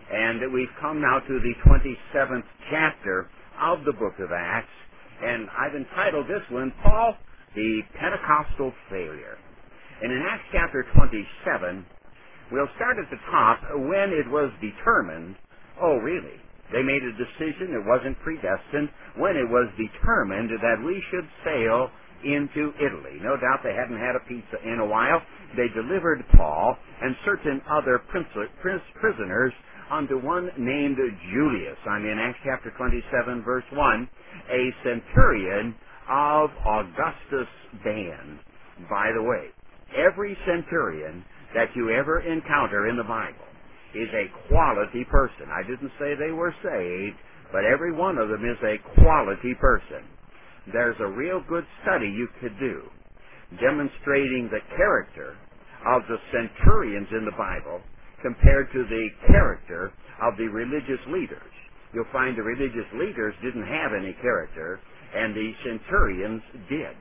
And we've come now to the 27th chapter of the book of Acts, and I've entitled this one, Paul, the Pentecostal Failure. And in Acts chapter 27, we'll start at the top, when it was determined, oh really, they made a decision, it wasn't predestined, when it was determined that we should sail into Italy. No doubt they hadn't had a pizza in a while. They delivered Paul and certain other prisoners unto one named Julius. I'm in Acts chapter 27, verse 1, a centurion of Augustus' band. By the way, every centurion that you ever encounter in the Bible is a quality person. I didn't say they were saved, but every one of them is a quality person. There's a real good study you could do demonstrating the character of the centurions in the Bible compared to the character of the religious leaders. You'll find the religious leaders didn't have any character, and the centurions did.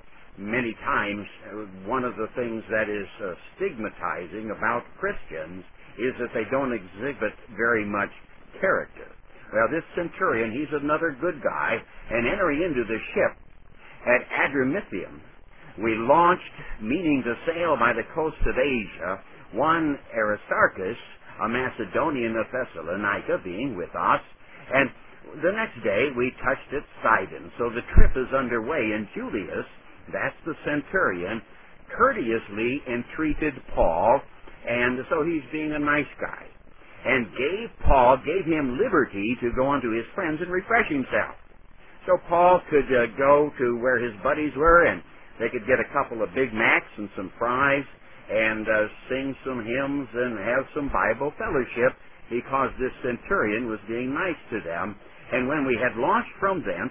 Many times, one of the things that is stigmatizing about Christians is that they don't exhibit very much character. Well, this centurion, he's another good guy, and entering into the ship at Adramyttium, we launched, meaning to sail by the coast of Asia, one Aristarchus, a Macedonian of Thessalonica, being with us, and the next day we touched at Sidon. So the trip is underway, and Julius, that's the centurion, courteously entreated Paul, and so he's being a nice guy, and gave him liberty to go unto his friends and refresh himself. So Paul could go to where his buddies were, and they could get a couple of Big Macs and some fries, and sing some hymns and have some Bible fellowship, because this centurion was being nice to them. And when we had launched from thence,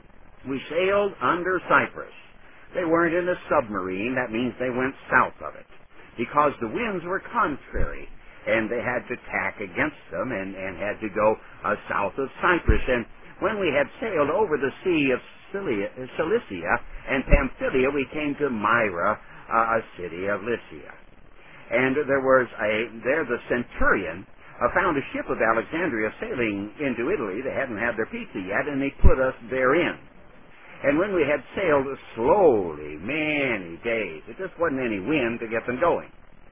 we sailed under Cyprus. They weren't in a submarine. That means they went south of it, because the winds were contrary, and they had to tack against them and had to go south of Cyprus. And when we had sailed over the sea of Cilicia and Pamphylia, we came to Myra, a city of Lycia. And there the centurion found a ship of Alexandria sailing into Italy. They hadn't had their pizza yet, and they put us therein. And when we had sailed slowly, many days, it just wasn't any wind to get them going.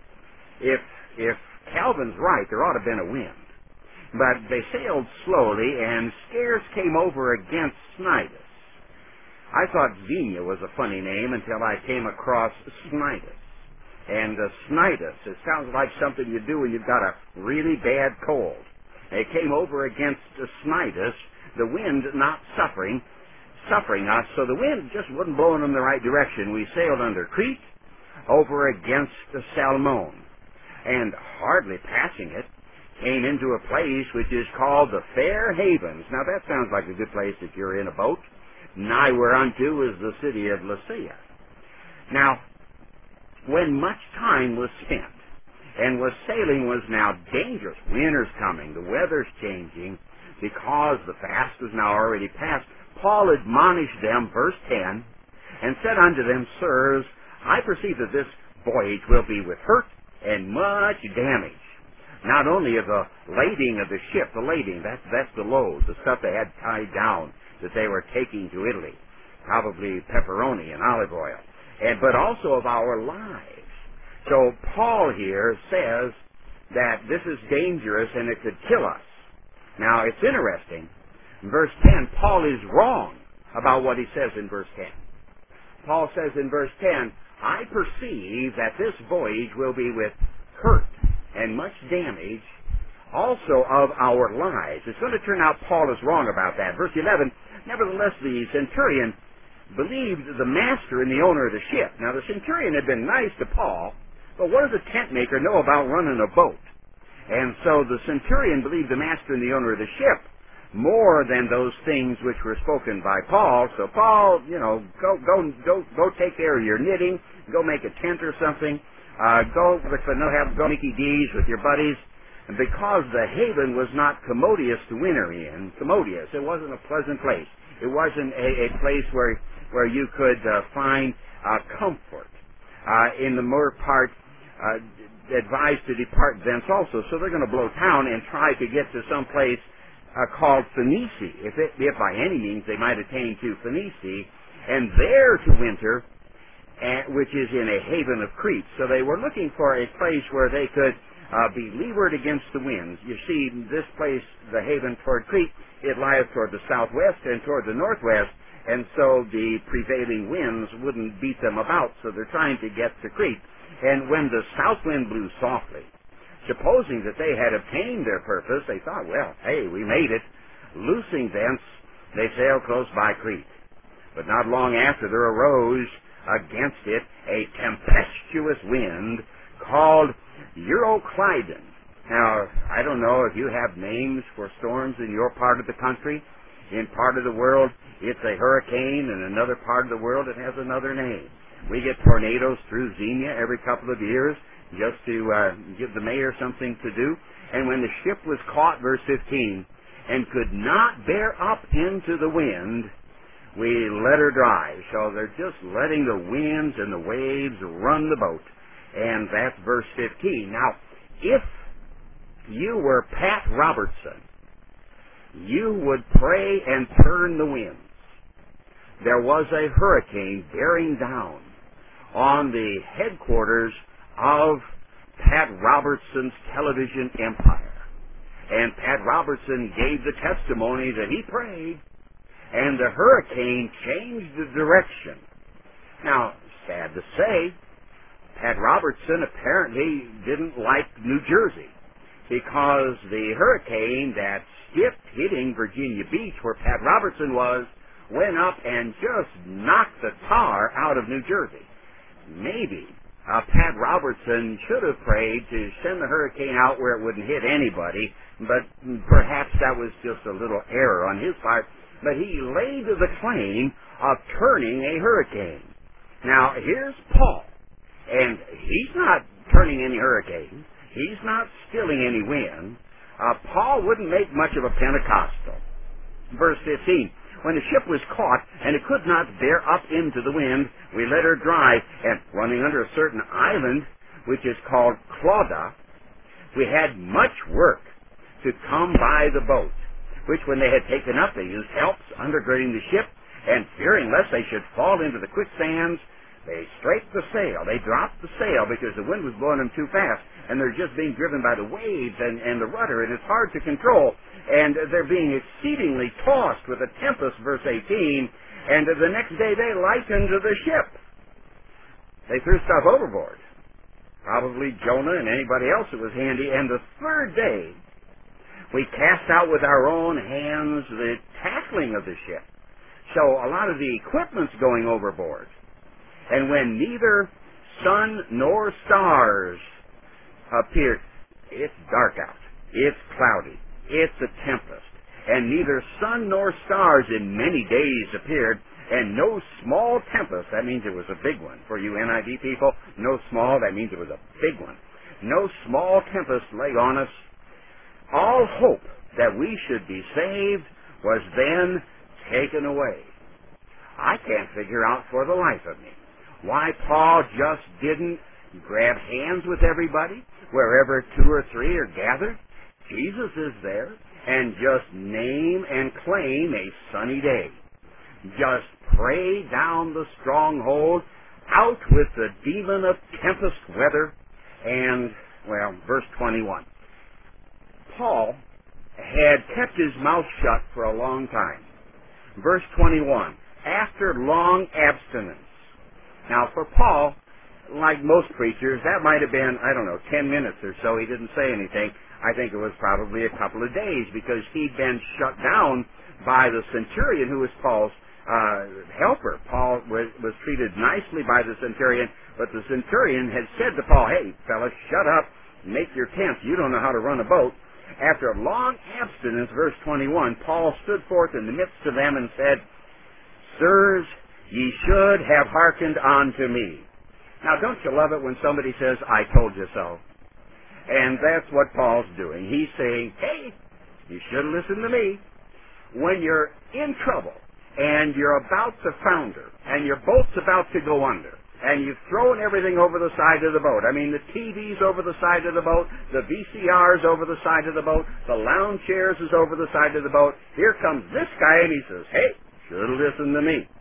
If Calvin's right, there ought to have been a wind. But they sailed slowly and scarce came over against Cnidus. I thought Xenia was a funny name until I came across Cnidus. And Cnidus, it sounds like something you do when you've got a really bad cold. They came over against Cnidus, the wind not suffering us, so the wind just wasn't blowing in the right direction. We sailed under Crete, over against Salmone, and hardly passing it, came into a place which is called the Fair Havens. Now that sounds like a good place if you're in a boat. Nigh whereunto is the city of Lycia. Now, when much time was spent, and sailing was now dangerous, winter's coming, the weather's changing, because the fast was now already past, Paul admonished them, verse 10, and said unto them, Sirs, I perceive that this voyage will be with hurt and much damage. Not only of the lading of the ship, the lading, that's the load, the stuff they had tied down that they were taking to Italy, probably pepperoni and olive oil, but also of our lives. So Paul here says that this is dangerous and it could kill us. Now, it's interesting. In verse 10, Paul is wrong about what he says in verse 10. Paul says in verse 10, I perceive that this voyage will be with hurt and much damage, also of our lives. It's going to turn out Paul is wrong about that. Verse 11, nevertheless, the centurion believed the master and the owner of the ship. Now, the centurion had been nice to Paul, but what does a tent maker know about running a boat? And so the centurion believed the master and the owner of the ship more than those things which were spoken by Paul. So Paul, go take care of your knitting, go make a tent or something, go Mickey D's with your buddies. And because the haven was not commodious to winter in, it wasn't a pleasant place. It wasn't a place where you could find comfort. In the more part, advised to depart thence also. So they're going to blow town and try to get to some place called Phoenicia, if by any means they might attain to Phoenicia, and there to winter, which is in a haven of Crete. So they were looking for a place where they could be leeward against the winds. You see, this place, the haven toward Crete, it lieth toward the southwest and toward the northwest, and so the prevailing winds wouldn't beat them about, so they're trying to get to Crete. And when the south wind blew softly, supposing that they had obtained their purpose, they thought, well, hey, we made it. Loosing thence, they sailed close by Crete. But not long after, there arose against it a tempestuous wind called Euroclydon. Now, I don't know if you have names for storms in your part of the country. In part of the world, it's a hurricane, and another part of the world, it has another name. We get tornadoes through Xenia every couple of years just to give the mayor something to do. And when the ship was caught, verse 15, and could not bear up into the wind, we let her drive. So they're just letting the winds and the waves run the boat. And that's verse 15. Now, if you were Pat Robertson, you would pray and turn the winds. There was a hurricane bearing down on the headquarters of Pat Robertson's television empire. And Pat Robertson gave the testimony that he prayed, and the hurricane changed the direction. Now, sad to say, Pat Robertson apparently didn't like New Jersey, because the hurricane that skipped hitting Virginia Beach, where Pat Robertson was, went up and just knocked the tar out of New Jersey. Maybe Pat Robertson should have prayed to send the hurricane out where it wouldn't hit anybody, but perhaps that was just a little error on his part. But he laid the claim of turning a hurricane. Now, here's Paul, and he's not turning any hurricanes. He's not stilling any wind. Paul wouldn't make much of a Pentecostal. Verse 15, when the ship was caught, and it could not bear up into the wind, we let her drive, and running under a certain island, which is called Clauda, we had much work to come by the boat, which when they had taken up, they used helps undergirding the ship, and fearing lest they should fall into the quicksands, they straightened the sail. They dropped the sail because the wind was blowing them too fast, and they're just being driven by the waves and the rudder, and it's hard to control. And they're being exceedingly tossed with a tempest, verse 18, and the next day they lightened to the ship. They threw stuff overboard. Probably Jonah and anybody else that was handy. And the third day, we cast out with our own hands the tackling of the ship. So a lot of the equipment's going overboard. And when neither sun nor stars appeared, it's dark out, it's cloudy, it's a tempest, and neither sun nor stars in many days appeared, and no small tempest, that means it was a big one. For you NIV people, no small, that means it was a big one. No small tempest lay on us. All hope that we should be saved was then taken away. I can't figure out for the life of me why Paul just didn't grab hands with everybody wherever two or three are gathered. Jesus is there, and just name and claim a sunny day. Just pray down the stronghold, out with the demon of tempest weather, and, well, verse 21. Paul had kept his mouth shut for a long time. Verse 21, after long abstinence. Now, for Paul, like most preachers, that might have been, 10 minutes or so. He didn't say anything. I think it was probably a couple of days, because he'd been shut down by the centurion who was Paul's helper. Paul was treated nicely by the centurion, but the centurion had said to Paul, hey, fella, shut up, make your tent. You don't know how to run a boat. After a long abstinence, verse 21, Paul stood forth in the midst of them and said, Sirs, ye should have hearkened unto me. Now, don't you love it when somebody says, I told you so? And that's what Paul's doing. He's saying, hey, you should have listened to me. When you're in trouble, and you're about to founder, and your boat's about to go under, and you've thrown everything over the side of the boat. I mean, the TV's over the side of the boat, the VCR's over the side of the boat, the lounge chairs is over the side of the boat. Here comes this guy, and he says, hey, should have listened to me.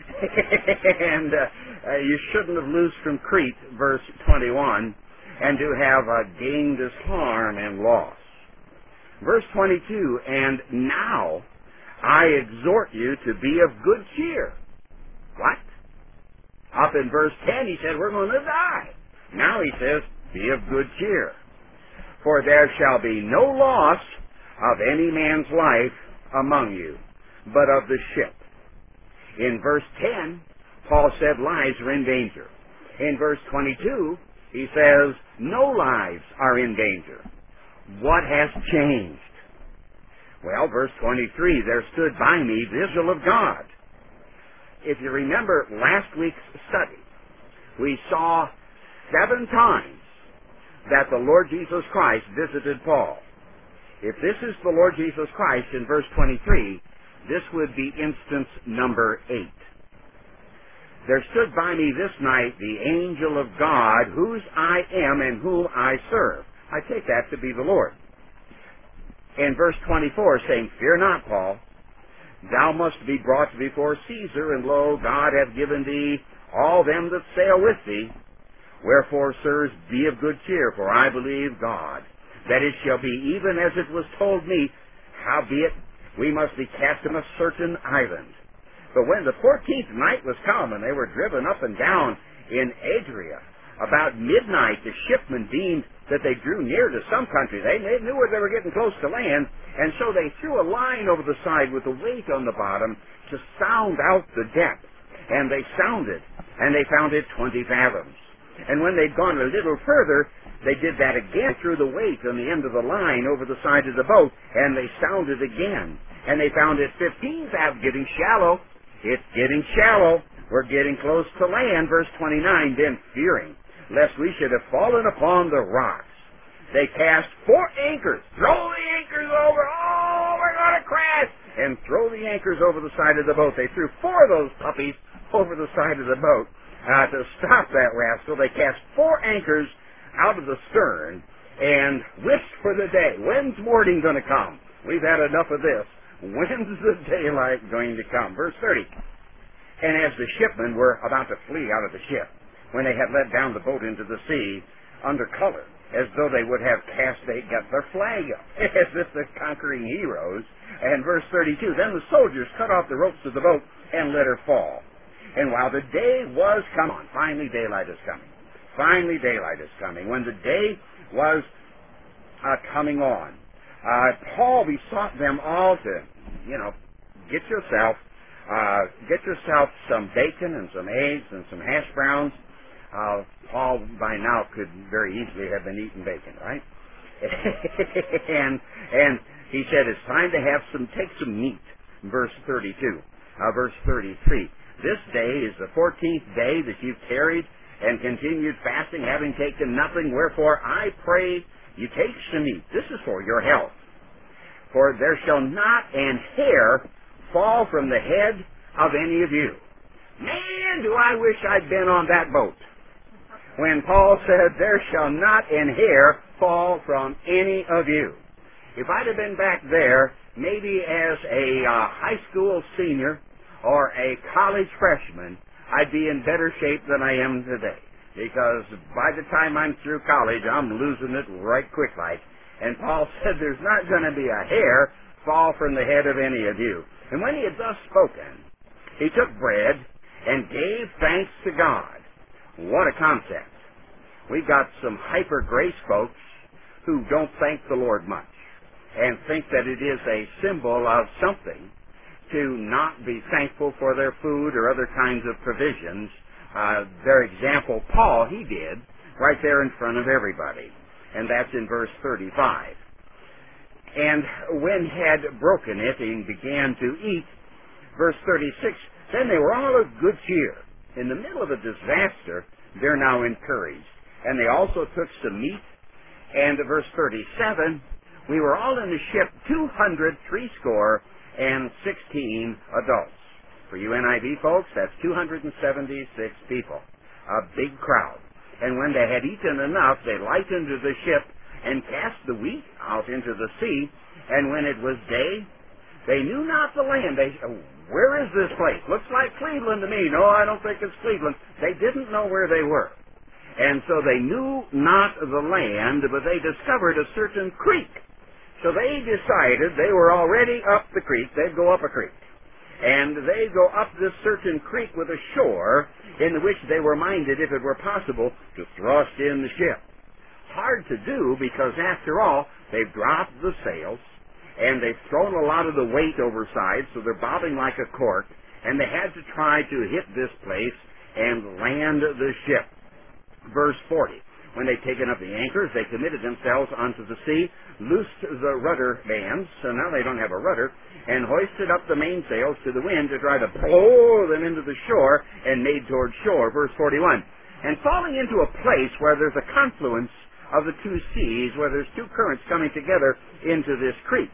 And you shouldn't have loosed from Crete, verse 21, and to have gained us harm and loss. Verse 22, and now I exhort you to be of good cheer. What? Up in verse 10 he said, we're going to die. Now he says, be of good cheer. For there shall be no loss of any man's life among you, but of the ship. In verse 10, Paul said lives are in danger. In verse 22, he says no lives are in danger. What has changed? Well, verse 23, there stood by me visual of God. If you remember last week's study, we saw 7 times that the Lord Jesus Christ visited Paul. If this is the Lord Jesus Christ in verse 23, this would be instance number 8. There stood by me this night the angel of God, whose I am and whom I serve. I take that to be the Lord. In verse 24, saying, fear not, Paul, thou must be brought before Caesar, and lo, God hath given thee all them that sail with thee. Wherefore, sirs, be of good cheer, for I believe God, that it shall be even as it was told me, howbeit we must be cast in a certain island. But when the 14th night was come, and they were driven up and down in Adria, about midnight the shipmen deemed that they drew near to some country. They knew where they were getting close to land, and so they threw a line over the side with a weight on the bottom to sound out the depth. And they sounded, and they found it 20 fathoms. And when they'd gone a little further, they did that again, threw the weight on the end of the line over the side of the boat, and they sounded again. And they found it 15 fathoms, getting shallow. It's getting shallow. We're getting close to land. Verse 29, then fearing, lest we should have fallen upon the rocks, they cast 4 anchors. Throw the anchors over. Oh, we're going to crash. And throw the anchors over the side of the boat. They threw 4 of those puppies over the side of the boat to stop that rascal. They cast 4 anchors out of the stern and wished for the day. When's morning going to come? We've had enough of this. When's the daylight going to come? Verse 30. And as the shipmen were about to flee out of the ship, when they had let down the boat into the sea under color, as though they would have they got their flag up, as if they're conquering heroes. And verse 32, then the soldiers cut off the ropes of the boat and let her fall. And while the day was coming on, finally daylight is coming. Finally daylight is coming. When the day was coming on, Paul besought them all to, get yourself some bacon and some eggs and some hash browns. Paul by now could very easily have been eating bacon, right? and he said it's time to take some meat. Verse 32, verse 33. This day is the 14th day that you've tarried and continued fasting, having taken nothing. Wherefore I pray you take some meat. This is for your health. For there shall not an hair fall from the head of any of you. Man, do I wish I'd been on that boat when Paul said, there shall not an hair fall from any of you. If I'd have been back there, maybe as a high school senior or a college freshman, I'd be in better shape than I am today. Because by the time I'm through college, I'm losing it right quick like. And Paul said, there's not going to be a hair fall from the head of any of you. And when he had thus spoken, he took bread and gave thanks to God. What a concept. We've got some hyper-grace folks who don't thank the Lord much and think that it is a symbol of something to not be thankful for their food or other kinds of provisions. Their example, Paul, he did, right there in front of everybody. And that's in verse 35. And when had broken it and began to eat, verse 36, then they were all of good cheer. In the middle of a disaster, they're now encouraged. And they also took some meat. And verse 37, we were all in the ship 260 adults. For you NIV folks, that's 276 people. a big crowd. And when they had eaten enough, they lightened the ship and cast the wheat out into the sea. And when it was day, they knew not the land. Where is this place? Looks like Cleveland to me. No, I don't think it's Cleveland. They didn't know where they were. And so they knew not the land, but they discovered a certain creek. So they decided they were already up the creek. They'd go up a creek. And they go up this certain creek with a shore in which they were minded, if it were possible, to thrust in the ship. Hard to do because, after all, they've dropped the sails and they've thrown a lot of the weight overside, so they're bobbing like a cork, and they had to try to hit this place and land the ship. Verse 40. When they'd taken up the anchors, they committed themselves unto the sea, loosed the rudder bands, so now they don't have a rudder, and hoisted up the mainsails to the wind to try to blow them into the shore, and made toward shore. Verse 41. And falling into a place where there's a confluence of the two seas, where there's two currents coming together into this creek,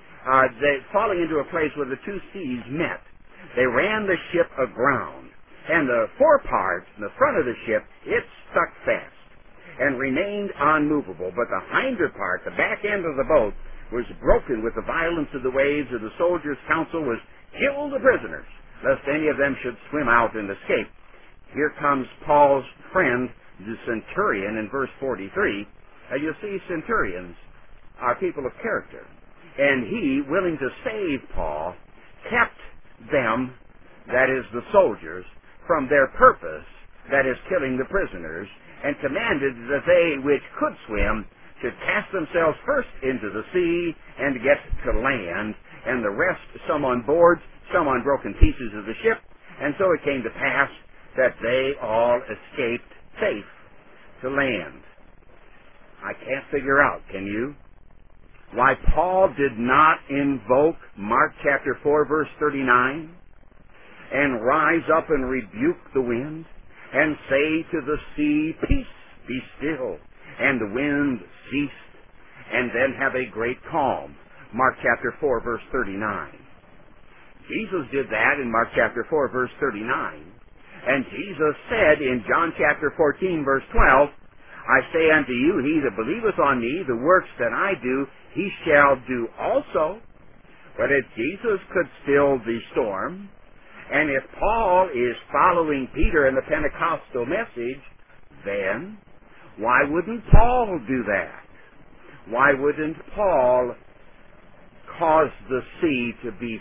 falling into a place where the two seas met, they ran the ship aground, and the forepart, the front of the ship, it stuck fast and remained unmovable. But the hinder part, the back end of the boat, was broken with the violence of the waves, and the soldiers' counsel was, kill the prisoners, lest any of them should swim out and escape. Here comes Paul's friend, the centurion, in verse 43. You see, centurions are people of character. And he, willing to save Paul, kept them, that is the soldiers, from their purpose, that is killing the prisoners, and commanded that they which could swim should cast themselves first into the sea and get to land, and the rest, some on board, some on broken pieces of the ship. And so it came to pass that they all escaped safe to land. I can't figure out, can you, why Paul did not invoke Mark chapter 4, verse 39, and rise up and rebuke the wind, and say to the sea, peace, be still, and the wind ceased, and then have a great calm. Mark chapter 4, verse 39. Jesus did that in Mark chapter 4, verse 39. And Jesus said in John chapter 14, verse 12, I say unto you, he that believeth on me, the works that I do, he shall do also. But if Jesus could still the storm, and if Paul is following Peter in the Pentecostal message, then why wouldn't Paul do that? Why wouldn't Paul cause the sea to be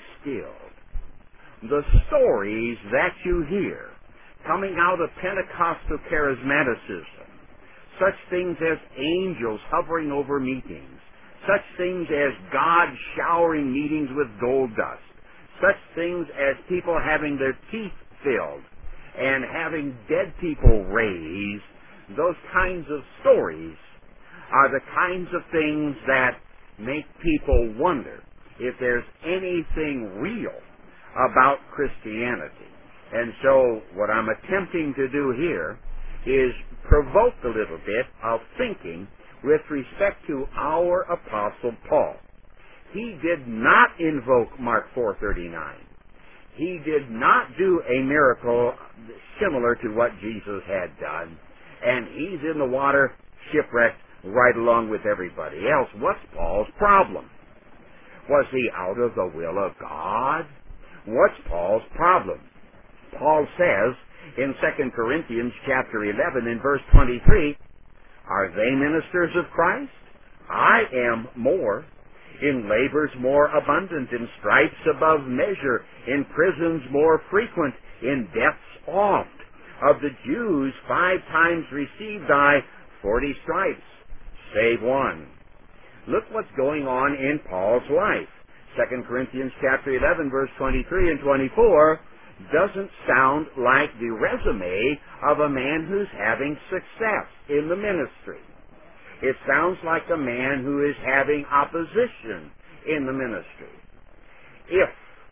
still? The stories that you hear coming out of Pentecostal charismaticism, such things as angels hovering over meetings, such things as God showering meetings with gold dust, such things as people having their teeth filled and having dead people raised, those kinds of stories are the kinds of things that make people wonder if there's anything real about Christianity. And so what I'm attempting to do here is provoke a little bit of thinking with respect to our Apostle Paul. He did not invoke Mark 4:39. He did not do a miracle similar to what Jesus had done. And he's in the water, shipwrecked, right along with everybody else. What's Paul's problem? Was he out of the will of God? What's Paul's problem? Paul says in 2 Corinthians chapter 11 in verse 23, are they ministers of Christ? I am more. In labors more abundant, in stripes above measure, in prisons more frequent, in deaths oft. Of the Jews 5 times received I 40 stripes, save one. Look what's going on in Paul's life. 2 Corinthians chapter 11, verse 23 and 24 doesn't sound like the resume of a man who's having success in the ministry. It sounds like a man who is having opposition in the ministry. If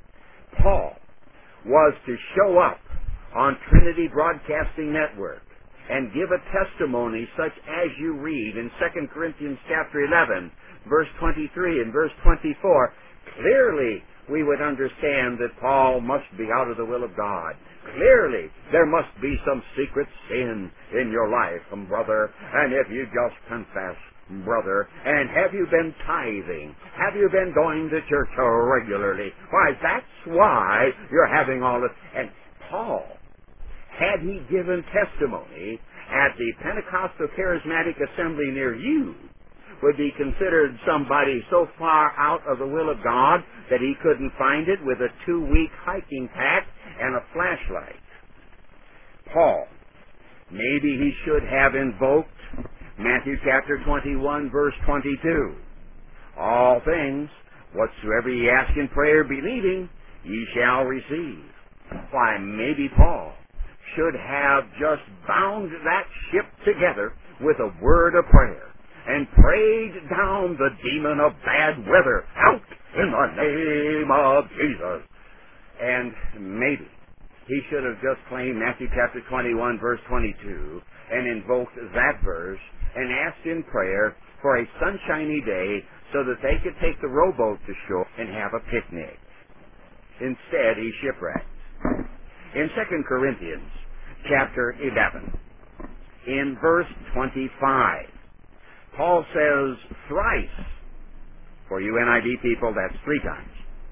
Paul was to show up on Trinity Broadcasting Network and give a testimony such as you read in 2 Corinthians chapter 11, verse 23 and verse 24, clearly we would understand that Paul must be out of the will of God. clearly there must be some secret sin in your life, brother. And if you just confess, brother, and have you been tithing? Have you been going to church regularly? Why, that's why you're having all this. And Paul, had he given testimony at the Pentecostal Charismatic Assembly near you, would be considered somebody so far out of the will of God that he couldn't find it with a 2-week hiking pack and a flashlight. Paul, maybe he should have invoked Matthew chapter 21, verse 22. All things, whatsoever ye ask in prayer, believing, ye shall receive. Why, maybe Paul should have just bound that ship together with a word of prayer and prayed down the demon of bad weather out in the name of Jesus. And maybe he should have just claimed Matthew chapter 21, verse 22, and invoked that verse and asked in prayer for a sunshiny day so that they could take the rowboat to shore and have a picnic. Instead, he shipwrecked. In 2 Corinthians chapter 11, in verse 25, Paul says, thrice, for you NIV people, that's 3 times.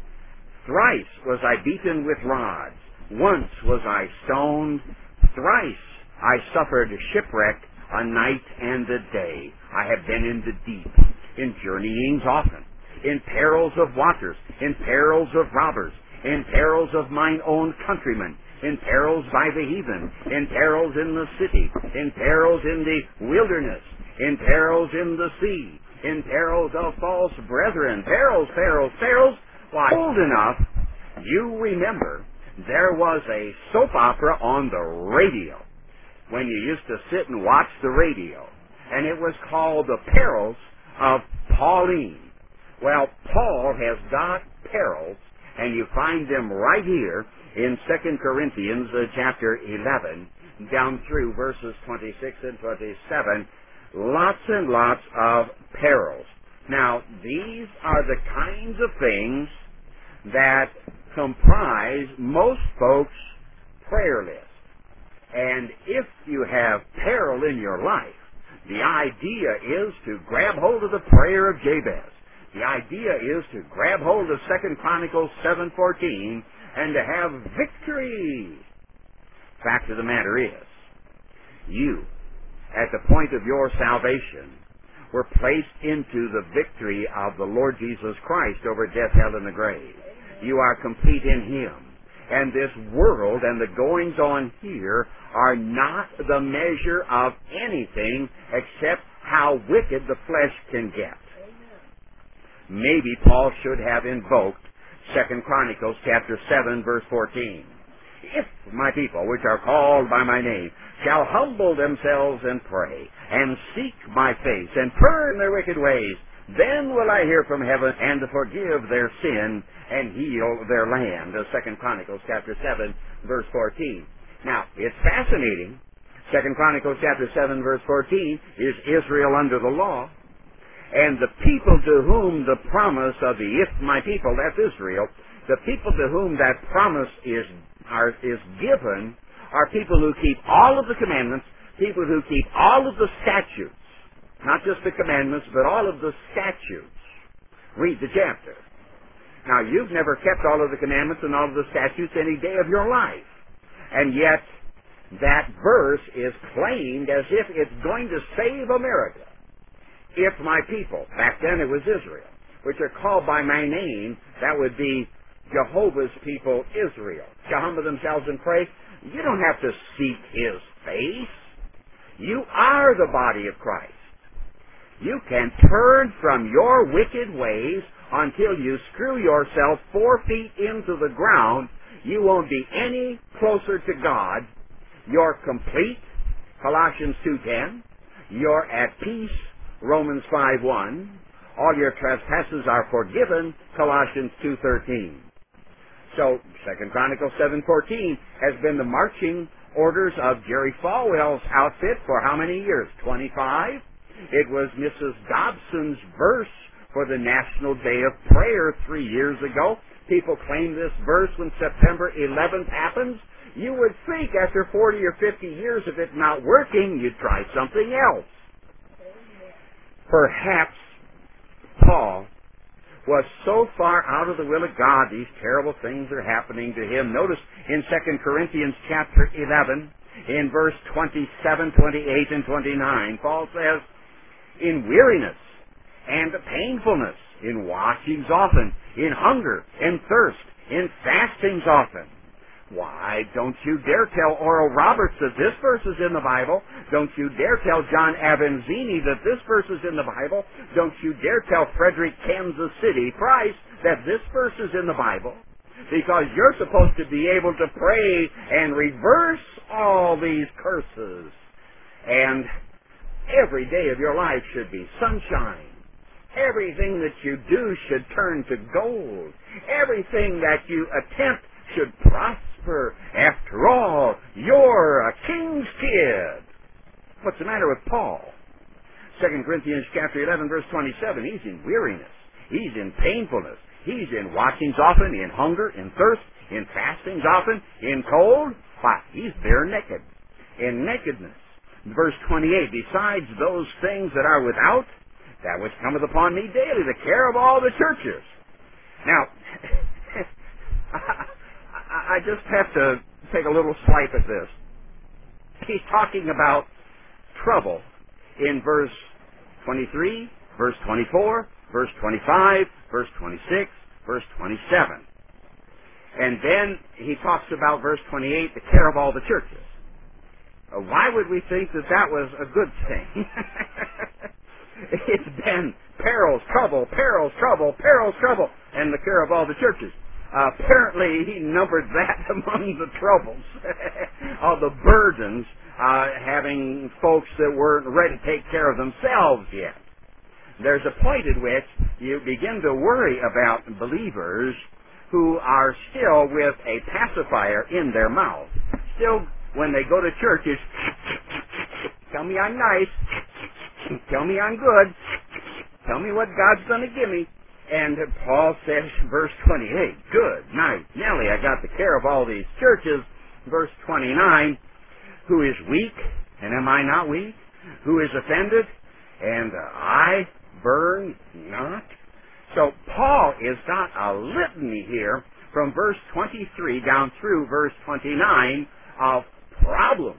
Thrice was I beaten with rods. Once was I stoned. Thrice I suffered shipwreck a night and a day. I have been in the deep, in journeyings often, in perils of waters, in perils of robbers, in perils of mine own countrymen, in perils by the heathen, in perils in the city, in perils in the wilderness, in perils in the sea, in perils of false brethren, perils, perils, perils. Why, old enough, you remember there was a soap opera on the radio when you used to sit and watch the radio, and it was called The Perils of Pauline. Well, Paul has got perils, and you find them right here in 2 Corinthians chapter 11, down through verses 26 and 27, lots and lots of perils. Now, these are the kinds of things that comprise most folks' prayer list. And if you have peril in your life, the idea is to grab hold of the prayer of Jabez. The idea is to grab hold of 2 Chronicles 7:14 and to have victory. Fact of the matter is, you, at the point of your salvation, were placed into the victory of the Lord Jesus Christ over death, hell, and the grave. You are complete in Him. And this world and the goings on here are not the measure of anything except how wicked the flesh can get. Maybe Paul should have invoked 2 Chronicles chapter 7, verse 14. If my people, which are called by my name, shall humble themselves and pray, and seek my face, and turn their wicked ways, then will I hear from heaven and forgive their sin and heal their land. 2 Chronicles chapter 7, verse 14. Now, it's fascinating. 2 Chronicles chapter 7, verse 14 is Israel under the law. And the people to whom the promise of the if my people, that's Israel, the people to whom that promise is given are people who keep all of the commandments, people who keep all of the statutes, not just the commandments, but all of the statutes. Read the chapter. Now, you've never kept all of the commandments and all of the statutes any day of your life. And yet, that verse is claimed as if it's going to save America. If my people, back then it was Israel, which are called by my name, that would be Jehovah's people, Israel, shall humble themselves and pray. You don't have to seek His face. You are the body of Christ. You can turn from your wicked ways until you screw yourself 4 feet into the ground. You won't be any closer to God. You're complete, Colossians 2:10. You're at peace, Romans 5:1. All your trespasses are forgiven, Colossians 2:13. So, 2 Chronicles 7:14 has been the marching orders of Jerry Falwell's outfit for how many years? 25? It was Mrs. Dobson's verse for the National Day of Prayer 3 years ago. People claim this verse when September 11th happens. You would think after 40 or 50 years of it not working, you'd try something else. Perhaps Paul was so far out of the will of God, these terrible things are happening to him. Notice in 2 Corinthians chapter 11, in verse 27, 28, and 29, Paul says, in weariness and painfulness, in watchings often, in hunger and thirst, in fastings often. Why, don't you dare tell Oral Roberts that this verse is in the Bible. Don't you dare tell John Avanzini that this verse is in the Bible. Don't you dare tell Frederick Kansas City Price that this verse is in the Bible. Because you're supposed to be able to pray and reverse all these curses. And every day of your life should be sunshine. Everything that you do should turn to gold. Everything that you attempt should prosper. After all, you're a king's kid. What's the matter with Paul? 2 Corinthians chapter 11, verse 27, he's in weariness. He's in painfulness. He's in watchings often, in hunger, in thirst, in fastings often, in cold. Why, he's bare naked. In nakedness. Verse 28, besides those things that are without, that which cometh upon me daily, the care of all the churches. Now, I just have to take a little swipe at this. He's talking about trouble in verse 23, verse 24, verse 25, verse 26, verse 27. And then he talks about verse 28, the care of all the churches. Why would we think that that was a good thing? It's been perils, trouble, and the care of all the churches. Apparently, he numbered that among the troubles, all the burdens, having folks that weren't ready to take care of themselves yet. There's a point at which you begin to worry about believers who are still with a pacifier in their mouth. Still, when they go to church, it's, tell me I'm nice, tell me I'm good, tell me what God's going to give me. And Paul says, verse 28, good, nice, Nellie, I got the care of all these churches. Verse 29, who is weak, and am I not weak? Who is offended, and I burn not? So Paul has got a litany here from verse 23 down through verse 29 of problems.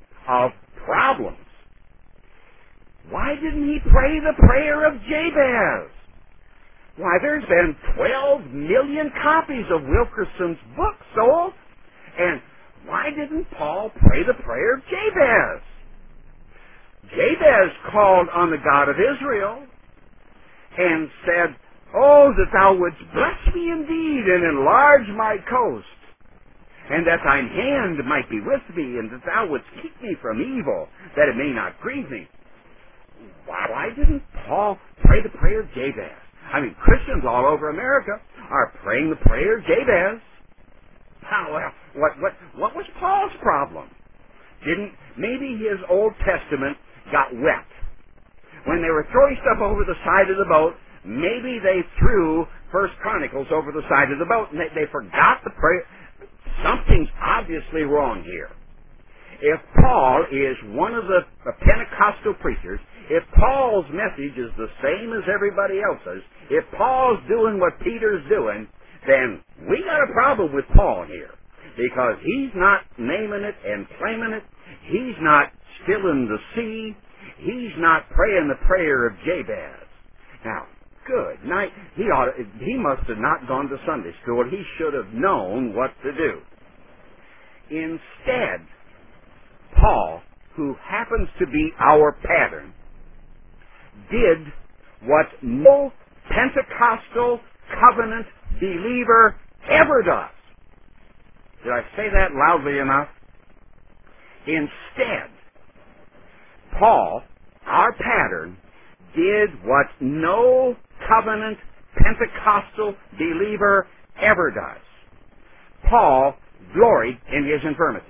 Why didn't he pray the prayer of Jabez? Why, there's been 12 million copies of Wilkerson's book sold. And why didn't Paul pray the prayer of Jabez? Jabez called on the God of Israel and said, oh, that thou wouldst bless me indeed and enlarge my coast, and that thine hand might be with me, and that thou wouldst keep me from evil, that it may not grieve me. Why didn't Paul pray the prayer of Jabez? I mean, Christians all over America are praying the prayer of Jabez. Well, what was Paul's problem? Maybe his Old Testament got wet. When they were throwing stuff over the side of the boat, maybe they threw 1 Chronicles over the side of the boat and they forgot the prayer. Something's obviously wrong here. If Paul is one of the Pentecostal preachers, if Paul's message is the same as everybody else's, if Paul's doing what Peter's doing, then we got a problem with Paul here. Because he's not naming it and claiming it. He's not stilling the sea. He's not praying the prayer of Jabez. Now, good night. He must have not gone to Sunday school. He should have known what to do. Instead, Paul, who happens to be our pattern, did what no Pentecostal covenant believer ever does. Did I say that loudly enough? Instead, Paul, our pattern, did what no covenant Pentecostal believer ever does. Paul gloried in his infirmities.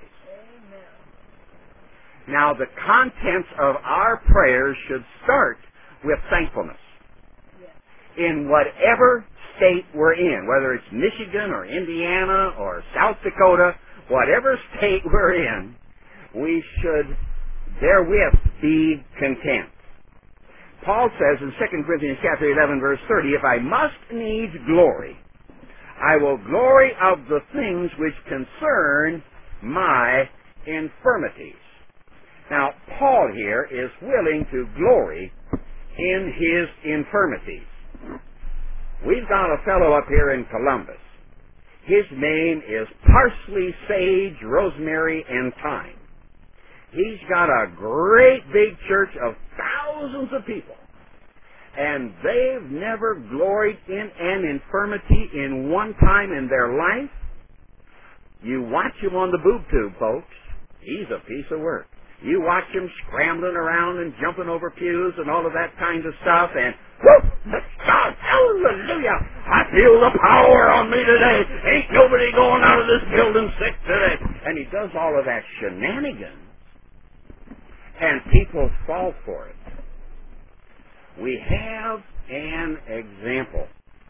Now, the contents of our prayers should start with thankfulness. In whatever state we're in, whether it's Michigan or Indiana or South Dakota, whatever state we're in, we should therewith be content. Paul says in 2 Corinthians chapter 11, verse 30, if I must needs glory, I will glory of the things which concern my infirmities. Now, Paul here is willing to glory in his infirmities. We've got a fellow up here in Columbus. His name is Parsley, Sage, Rosemary, and Thyme. He's got a great big church of thousands of people. And they've never gloried in an infirmity in one time in their life. You watch him on the boob tube, folks. He's a piece of work. You watch him scrambling around and jumping over pews and all of that kind of stuff, and whoop! God, hallelujah! I feel the power on me today. Ain't nobody going out of this building sick today. And he does all of that shenanigans, and people fall for it. We have an example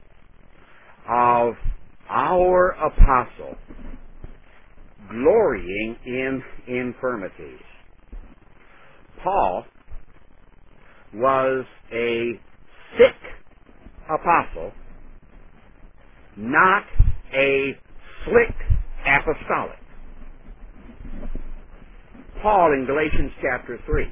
of our apostle glorying in infirmities. Paul was a sick apostle, not a slick apostolic. Paul in Galatians chapter 3,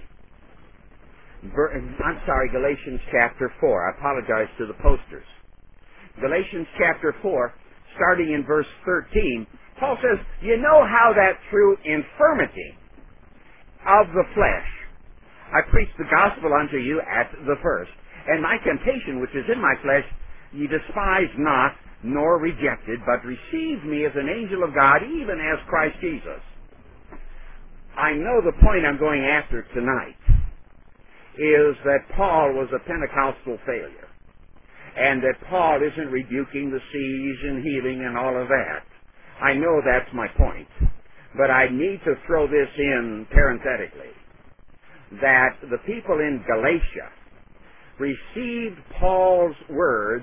Galatians chapter 4. I apologize to the posters. Galatians chapter 4, starting in verse 13, Paul says, you know how that through infirmity of the flesh I preach the gospel unto you at the first, and my temptation which is in my flesh ye despise not, nor rejected, but received me as an angel of God, even as Christ Jesus. I know the point I'm going after tonight is that Paul was a Pentecostal failure, and that Paul isn't rebuking the seas and healing and all of that. I know that's my point, but I need to throw this in parenthetically, that the people in Galatia received Paul's words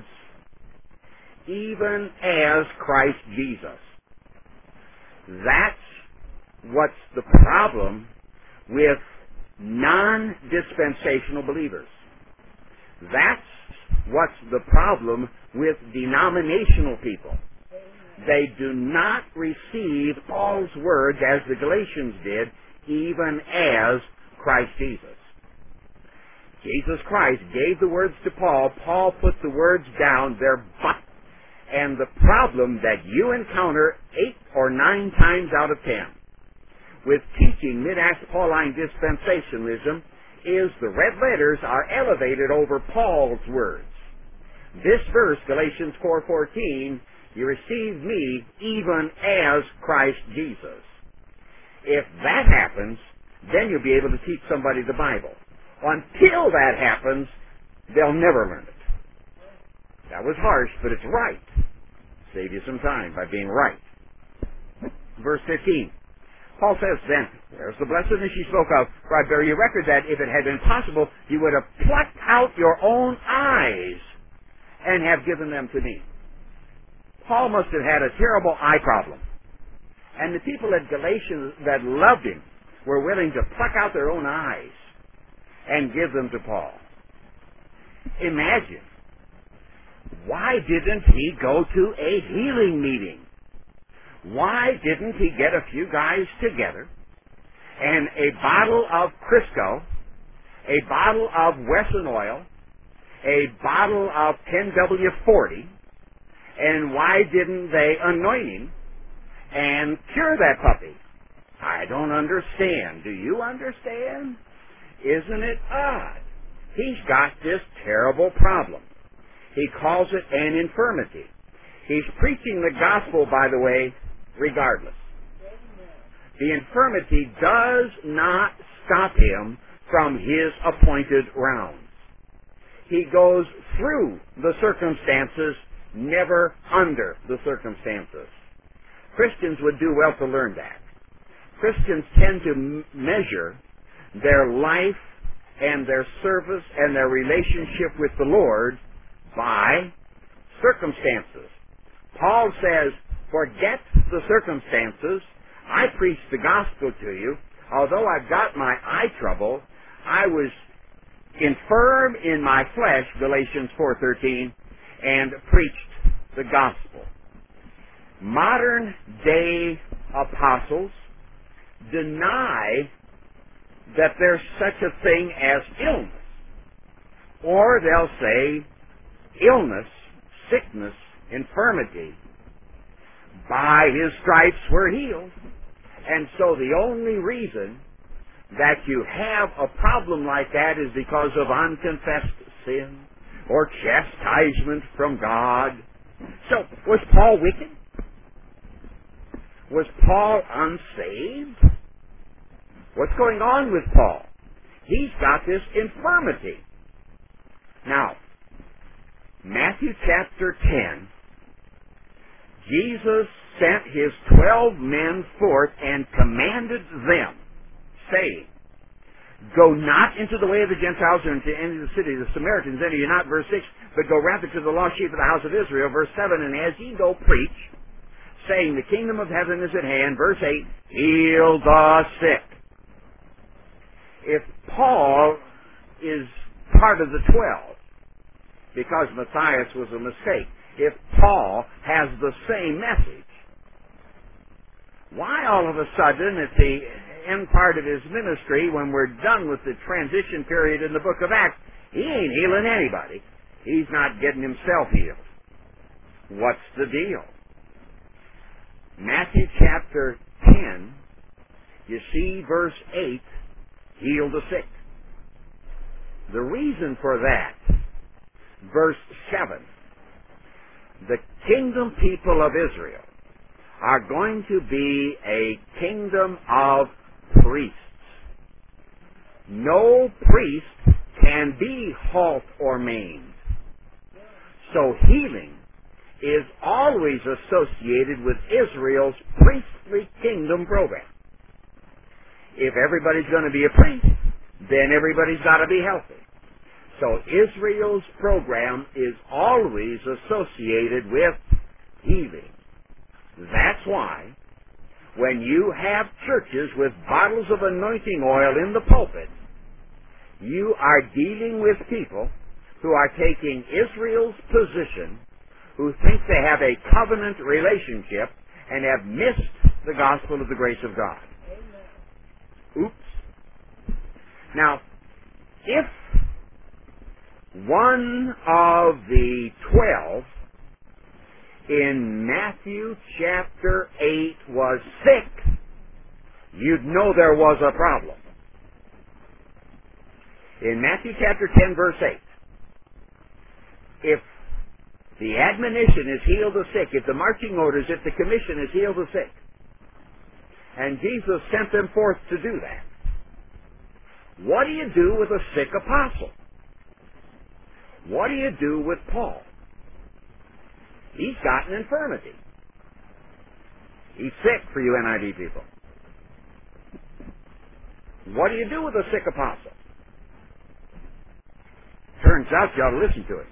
even as Christ Jesus. That's what's the problem with non-dispensational believers. That's what's the problem with denominational people. They do not receive Paul's words as the Galatians did, even as Christ Jesus. Jesus Christ gave the words to Paul. Paul put the words down. And the problem that you encounter 8 or 9 times out of 10 with teaching mid-Acts Pauline dispensationalism is the red letters are elevated over Paul's words. This verse, Galatians 4:14, you receive me even as Christ Jesus. If that happens, then you'll be able to teach somebody the Bible. Until that happens, they'll never learn it. That was harsh, but it's right. Save you some time by being right. Verse 15. Paul says then, there's the blessedness you spoke of, for I bear you record that if it had been possible, you would have plucked out your own eyes and have given them to me. Paul must have had a terrible eye problem. And the people at Galatia that loved him were willing to pluck out their own eyes and give them to Paul. Imagine. Why didn't he go to a healing meeting? Why didn't he get a few guys together and a bottle of Crisco, a bottle of Wesson oil, a bottle of 10W40, and why didn't they anoint him and cure that puppy? I don't understand. Do you understand? Isn't it odd? He's got this terrible problem. He calls it an infirmity. He's preaching the gospel, by the way, regardless. The infirmity does not stop him from his appointed rounds. He goes through the circumstances, never under the circumstances. Christians would do well to learn that. Christians tend to measure their life and their service and their relationship with the Lord by circumstances. Paul says, forget the circumstances. I preached the gospel to you. Although I've got my eye trouble, I was infirm in my flesh, Galatians 4:13, and preached the gospel. Modern day apostles deny that there's such a thing as illness. Or they'll say illness, sickness, infirmity. By His stripes we're healed. And so the only reason that you have a problem like that is because of unconfessed sin or chastisement from God. So, was Paul wicked? Was Paul unsaved? What's going on with Paul? He's got this infirmity. Now, Matthew chapter 10, Jesus sent His 12 men forth and commanded them, saying, go not into the way of the Gentiles or into any of the city of the Samaritans, enter ye not, verse 6, but go rather to the lost sheep of the house of Israel, verse 7, and as ye go preach, saying, the kingdom of heaven is at hand, verse 8, heal the sick. If Paul is part of the 12, because Matthias was a mistake, if Paul has the same message, why all of a sudden at the end part of his ministry, when we're done with the transition period in the book of Acts, he ain't healing anybody. He's not getting himself healed. What's the deal? Matthew chapter 10, you see verse 8, heal the sick. The reason for that, verse 7, the kingdom people of Israel are going to be a kingdom of priests. No priest can be halt or maimed. So healing is always associated with Israel's priestly kingdom program. If everybody's going to be a priest, then everybody's got to be healthy. So Israel's program is always associated with healing. That's why when you have churches with bottles of anointing oil in the pulpit, you are dealing with people who are taking Israel's position, who think they have a covenant relationship and have missed the gospel of the grace of God. Oops. Now, if one of the 12 in Matthew chapter 8 was sick, you'd know there was a problem. In Matthew chapter 10 verse 8, if the admonition is heal the sick, if the marching orders, if the commission is heal the sick, and Jesus sent them forth to do that, what do you do with a sick apostle? What do you do with Paul? He's got an infirmity. He's sick, for you NIV people. What do you do with a sick apostle? Turns out you ought to listen to it.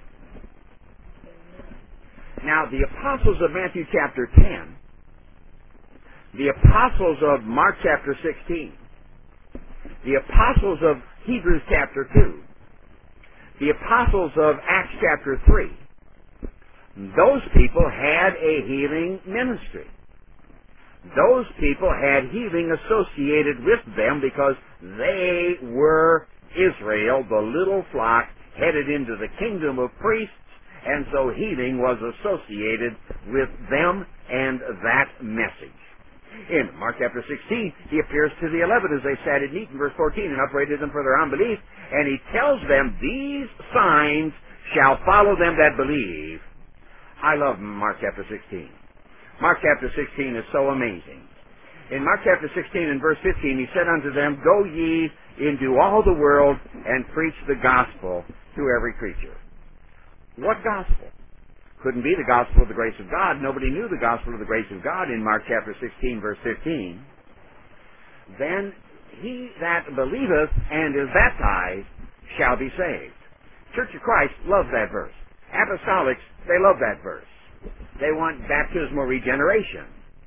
Now, the apostles of Matthew chapter 10, the apostles of Mark chapter 16, the apostles of Hebrews chapter 2, the apostles of Acts chapter 3, those people had a healing ministry. Those people had healing associated with them because they were Israel, the little flock, headed into the kingdom of priests, and so healing was associated with them and that message. In Mark chapter 16, he appears to the 11 as they sat at meat in verse 14 and upbraided them for their unbelief, and he tells them, these signs shall follow them that believe. I love Mark chapter 16. Mark chapter 16 is so amazing. In Mark chapter 16 and verse 15, he said unto them, go ye into all the world and preach the gospel to every creature. What gospel? Couldn't be the gospel of the grace of God. Nobody knew the gospel of the grace of God in Mark chapter 16 verse 15. Then he that believeth and is baptized shall be saved. Church of Christ loves that verse. Apostolics, they love that verse. They want baptismal regeneration.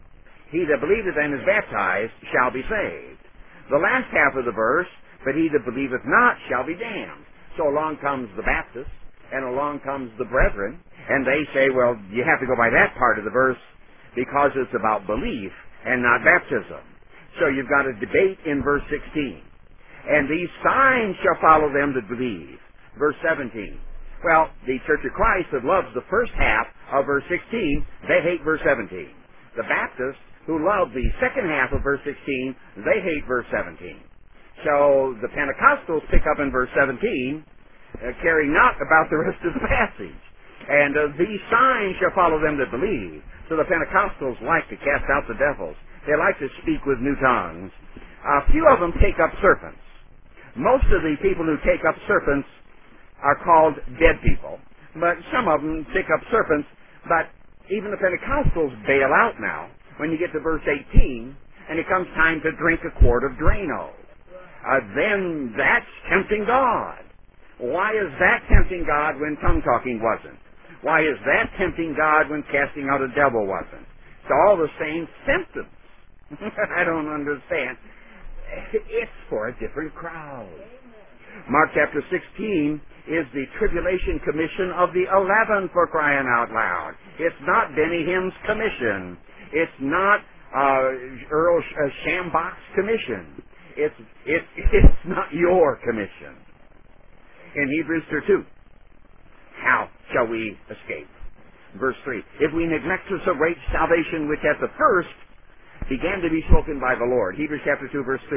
he that believeth and is baptized shall be saved. The last half of the verse, but he that believeth not shall be damned. So along comes the Baptists, and along comes the brethren, and they say, well, you have to go by that part of the verse because it's about belief and not baptism. So you've got a debate in verse 16. And these signs shall follow them that believe. Verse 17. Well, the Church of Christ that loves the first half of verse 16, they hate verse 17. The Baptists who love the second half of verse 16, they hate verse 17. So the Pentecostals pick up in verse 17, caring not about the rest of the passage. And these signs shall follow them that believe. So the Pentecostals like to cast out the devils. They like to speak with new tongues. A few of them take up serpents. Most of the people who take up serpents are called dead people. But some of them pick up serpents. But even the Pentecostals bail out now when you get to verse 18 and it comes time to drink a quart of Drano. Then that's tempting God. Why is that tempting God when tongue-talking wasn't? Why is that tempting God when casting out a devil wasn't? It's all the same symptoms. I don't understand. It's for a different crowd. Mark chapter 16 is the tribulation commission of the 11, for crying out loud. It's not Benny Hinn's commission. It's not Earl Shambach's commission. It's not your commission. In Hebrews 2, how shall we escape? Verse 3, if we neglect to so great salvation which at the first began to be spoken by the Lord. Hebrews chapter 2, verse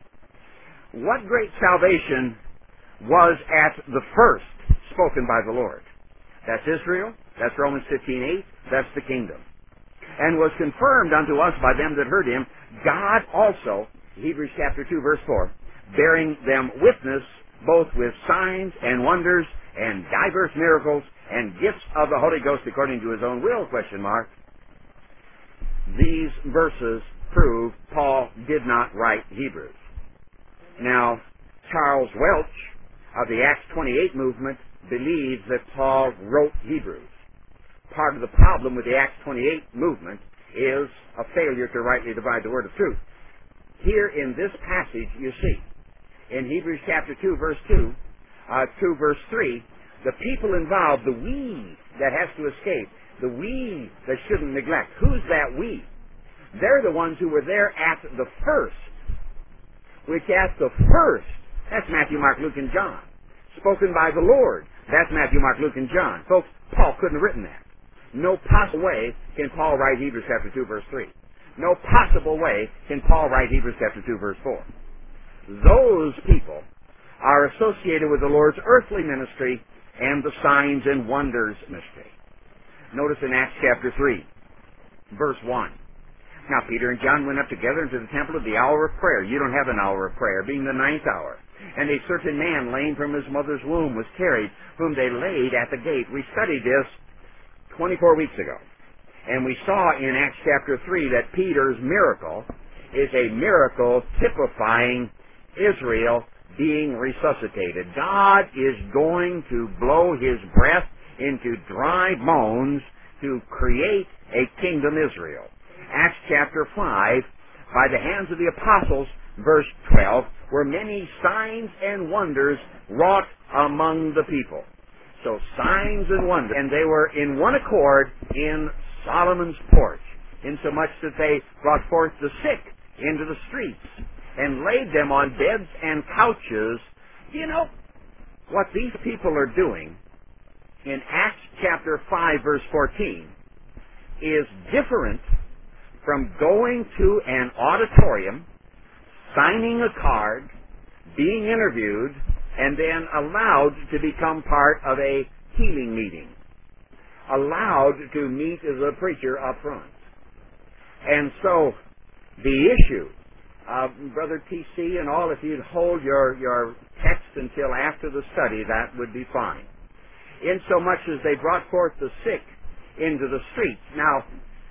3. What great salvation was at the first spoken by the Lord? That's Israel. That's Romans 15:8. That's the kingdom. And was confirmed unto us by them that heard him, God also, Hebrews chapter 2, verse 4, bearing them witness both with signs and wonders and diverse miracles and gifts of the Holy Ghost according to his own will, ? These verses prove Paul did not write Hebrews. Now, Charles Welch of the Acts 28 movement believes that Paul wrote Hebrews. Part of the problem with the Acts 28 movement is a failure to rightly divide the word of truth. Here in this passage, you see, in Hebrews chapter 2, verse 2, 2 verse 3, the people involved, the we that has to escape, the we that shouldn't neglect. Who's that we? They're the ones who were there at the first. Which at the first, that's Matthew, Mark, Luke, and John. Spoken by the Lord. That's Matthew, Mark, Luke, and John. Folks, Paul couldn't have written that. No possible way can Paul write Hebrews chapter 2, verse 3. No possible way can Paul write Hebrews chapter 2, verse 4. Those people are associated with the Lord's earthly ministry and the signs and wonders ministry. Notice in Acts chapter 3, verse 1. Now Peter and John went up together into the temple at the hour of prayer. You don't have an hour of prayer, being the 9th hour. And a certain man, lame from his mother's womb, was carried, whom they laid at the gate. We studied this 24 weeks ago. And we saw in Acts chapter 3 that Peter's miracle is a miracle typifying Israel being resuscitated. God is going to blow his breath into dry bones to create a kingdom Israel. Acts chapter 5, by the hands of the apostles, verse 12, were many signs and wonders wrought among the people. So signs and wonders, and they were in one accord in Solomon's porch, insomuch that they brought forth the sick into the streets and laid them on beds and couches. You know, what these people are doing in Acts chapter 5, verse 14, is different from going to an auditorium, signing a card, being interviewed, and then allowed to become part of a healing meeting, allowed to meet as a preacher up front. And so the issue, Brother T.C. and all, if you'd hold your text until after the study, that would be fine. Insomuch as they brought forth the sick into the streets. Now,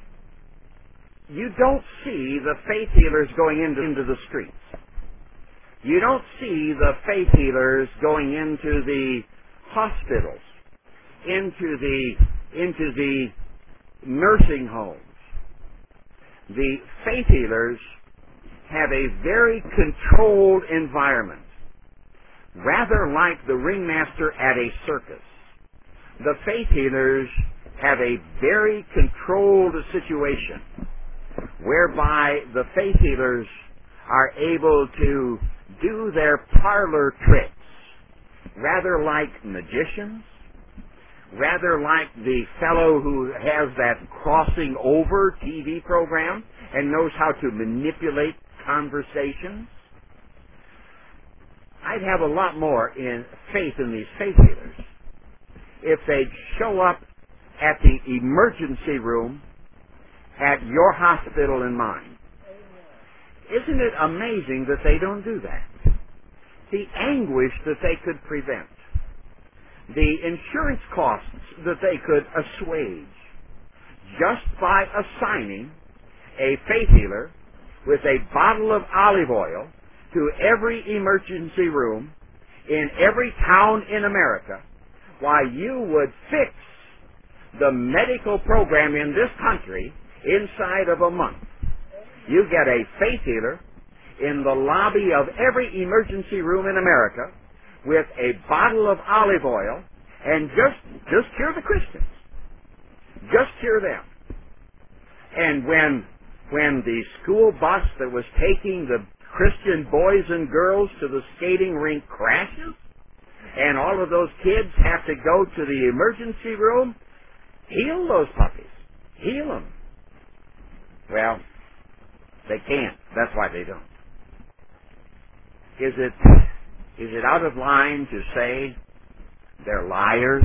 you don't see the faith healers going into the streets. You don't see the faith healers going into the hospitals, into the nursing homes. The faith healers have a very controlled environment, rather like the ringmaster at a circus. The faith healers have a very controlled situation whereby the faith healers are able to do their parlor tricks, rather like magicians, rather like the fellow who has that crossing over TV program and knows how to manipulate conversations. I'd have a lot more in faith in these faith healers if they'd show up at the emergency room at your hospital and mine. Isn't it amazing that they don't do that? The anguish that they could prevent, the insurance costs that they could assuage, just by assigning a faith healer with a bottle of olive oil to every emergency room in every town in America, why, you would fix the medical program in this country inside of a month. You get a faith healer in the lobby of every emergency room in America with a bottle of olive oil and just cure the Christians. Just cure them. And when the school bus that was taking the Christian boys and girls to the skating rink crashes, and all of those kids have to go to the emergency room, heal those puppies. Heal them. Well, they can't. That's why they don't. Is it out of line to say they're liars?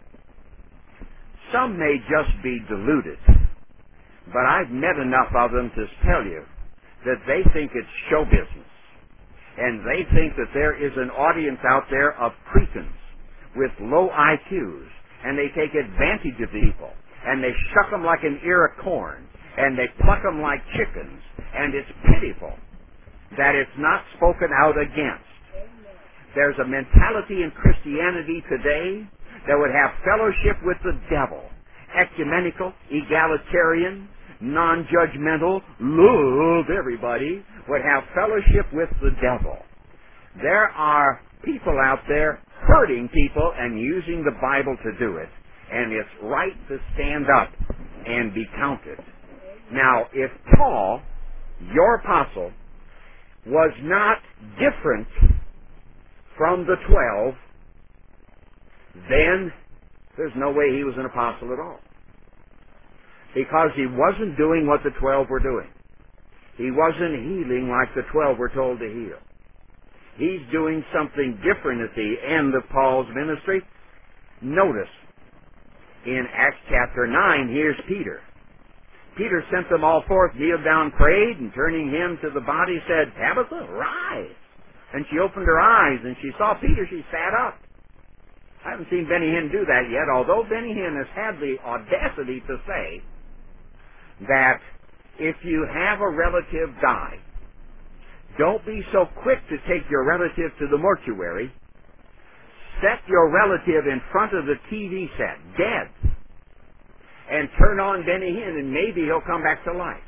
Some may just be deluded, but I've met enough of them to tell you that they think it's show business. And they think that there is an audience out there of cretins with low IQs, and they take advantage of people, and they shuck them like an ear of corn, and they pluck them like chickens, and it's pitiful that it's not spoken out against. There's a mentality in Christianity today that would have fellowship with the devil, ecumenical, egalitarian, non-judgmental, love everybody, would have fellowship with the devil. There are people out there hurting people and using the Bible to do it, and it's right to stand up and be counted. Now, if Paul, your apostle, was not different from the 12, then there's no way he was an apostle at all. Because he wasn't doing what the 12 were doing. He wasn't healing like the 12 were told to heal. He's doing something different at the end of Paul's ministry. Notice, in Acts chapter 9, here's Peter. Peter sent them all forth, kneeled down, prayed, and turning him to the body said, "Tabitha, rise." And she opened her eyes, and she saw Peter. She sat up. I haven't seen Benny Hinn do that yet, although Benny Hinn has had the audacity to say that if you have a relative die, don't be so quick to take your relative to the mortuary. Set your relative in front of the TV set, dead, and turn on Benny Hinn, and maybe he'll come back to life.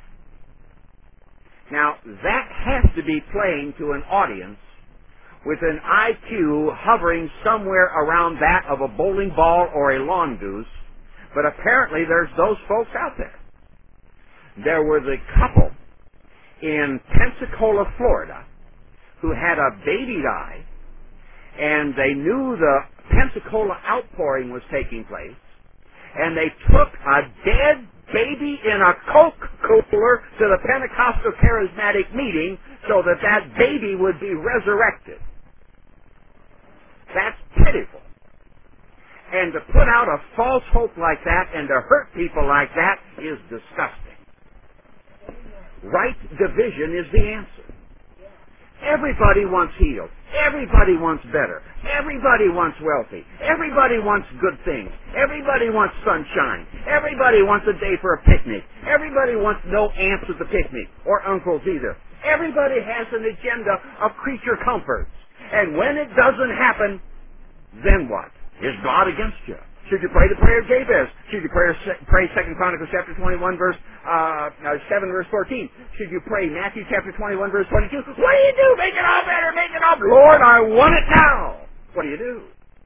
Now, that has to be playing to an audience with an IQ hovering somewhere around that of a bowling ball or a lawn goose, but apparently there's those folks out there. There was a couple in Pensacola, Florida, who had a baby die, and they knew the Pensacola outpouring was taking place, and they took a dead baby in a Coke cooler to the Pentecostal charismatic meeting so that that baby would be resurrected. That's pitiful. And to put out a false hope like that and to hurt people like that is disgusting. Right division is the answer. Everybody wants healed. Everybody wants better. Everybody wants wealthy. Everybody wants good things. Everybody wants sunshine. Everybody wants a day for a picnic. Everybody wants no aunts at the picnic, or uncles either. Everybody has an agenda of creature comforts. And when it doesn't happen, then what? Is God against you? Should you pray the prayer of Jabez? Should you pray 2 Chronicles chapter 21 verse 7 verse 14? Should you pray Matthew chapter 21 verse 22? What do you do? Make it all better, make it all... Lord, I want it now. What do you do?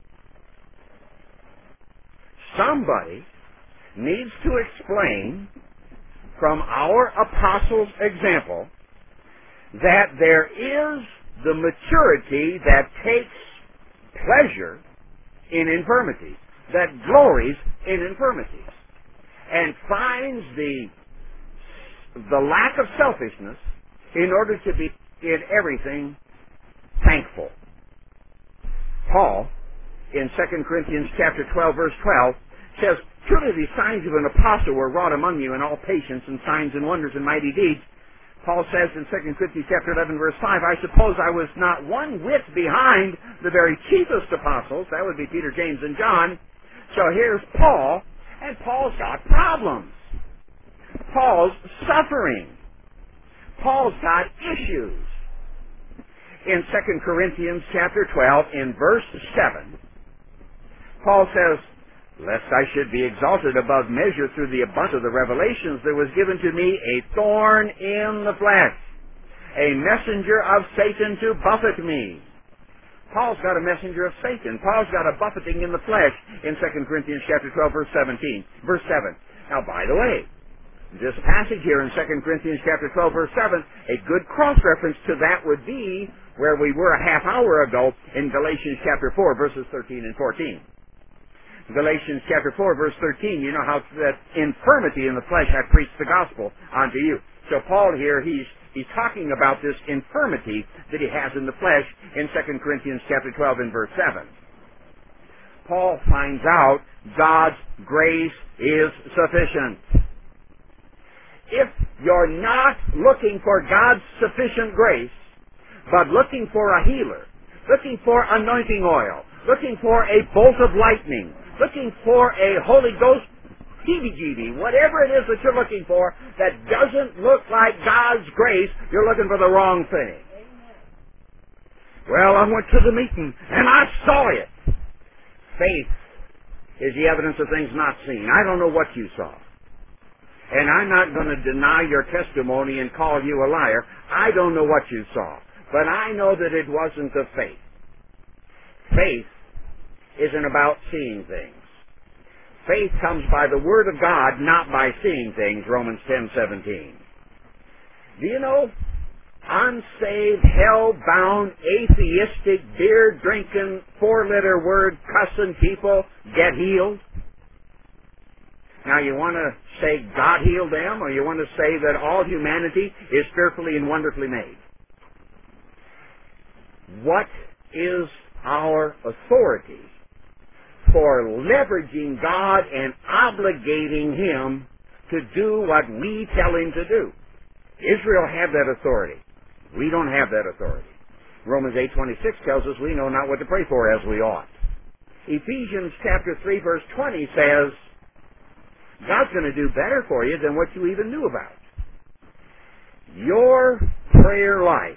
Somebody needs to explain from our apostles' example that there is the maturity that takes pleasure in infirmities, that glories in infirmities, and finds the lack of selfishness in order to be in everything thankful. Paul, in 2 Corinthians chapter 12, verse 12, says, "Truly the signs of an apostle were wrought among you in all patience and signs and wonders and mighty deeds." Paul says in 2 Corinthians chapter 11, verse 5, "I suppose I was not one whit behind the very chiefest apostles." That would be Peter, James, and John. So here's Paul, and Paul's got problems. Paul's suffering. Paul's got issues. In 2 Corinthians chapter 12, in verse 7, Paul says, "Lest I should be exalted above measure through the abundance of the revelations, there was given to me a thorn in the flesh, a messenger of Satan to buffet me." Paul's got a messenger of Satan. Paul's got a buffeting in the flesh in 2 Corinthians chapter 12, verse 7. Now, by the way, this passage here in 2 Corinthians chapter 12, verse 7, a good cross-reference to that would be where we were a half hour ago in Galatians chapter 4, verses 13 and 14. Galatians chapter 4, verse 13, you know how that infirmity in the flesh I preached the gospel unto you. So Paul here, he's talking about this infirmity that he has in the flesh in 2 Corinthians chapter 12 and verse 7. Paul finds out God's grace is sufficient. If you're not looking for God's sufficient grace, but looking for a healer, looking for anointing oil, looking for a bolt of lightning, looking for a Holy Ghost heebie-jeebie, whatever it is that you're looking for that doesn't look like God's grace, you're looking for the wrong thing. Well, I went to the meeting and I saw it. Faith is the evidence of things not seen. I don't know what you saw. And I'm not going to deny your testimony and call you a liar. I don't know what you saw. But I know that it wasn't of faith. Faith isn't about seeing things. Faith comes by the Word of God, not by seeing things, Romans 10:17. Do you know, unsaved, hell-bound, atheistic, beer-drinking, four-letter word cussing people get healed? Now, you want to say God healed them, or you want to say that all humanity is fearfully and wonderfully made? What is our authority for leveraging God and obligating Him to do what we tell Him to do? Israel had that authority. We don't have that authority. Romans 8:26 tells us we know not what to pray for as we ought. Ephesians chapter 3 verse 20 says, God's going to do better for you than what you even knew about. Your prayer life,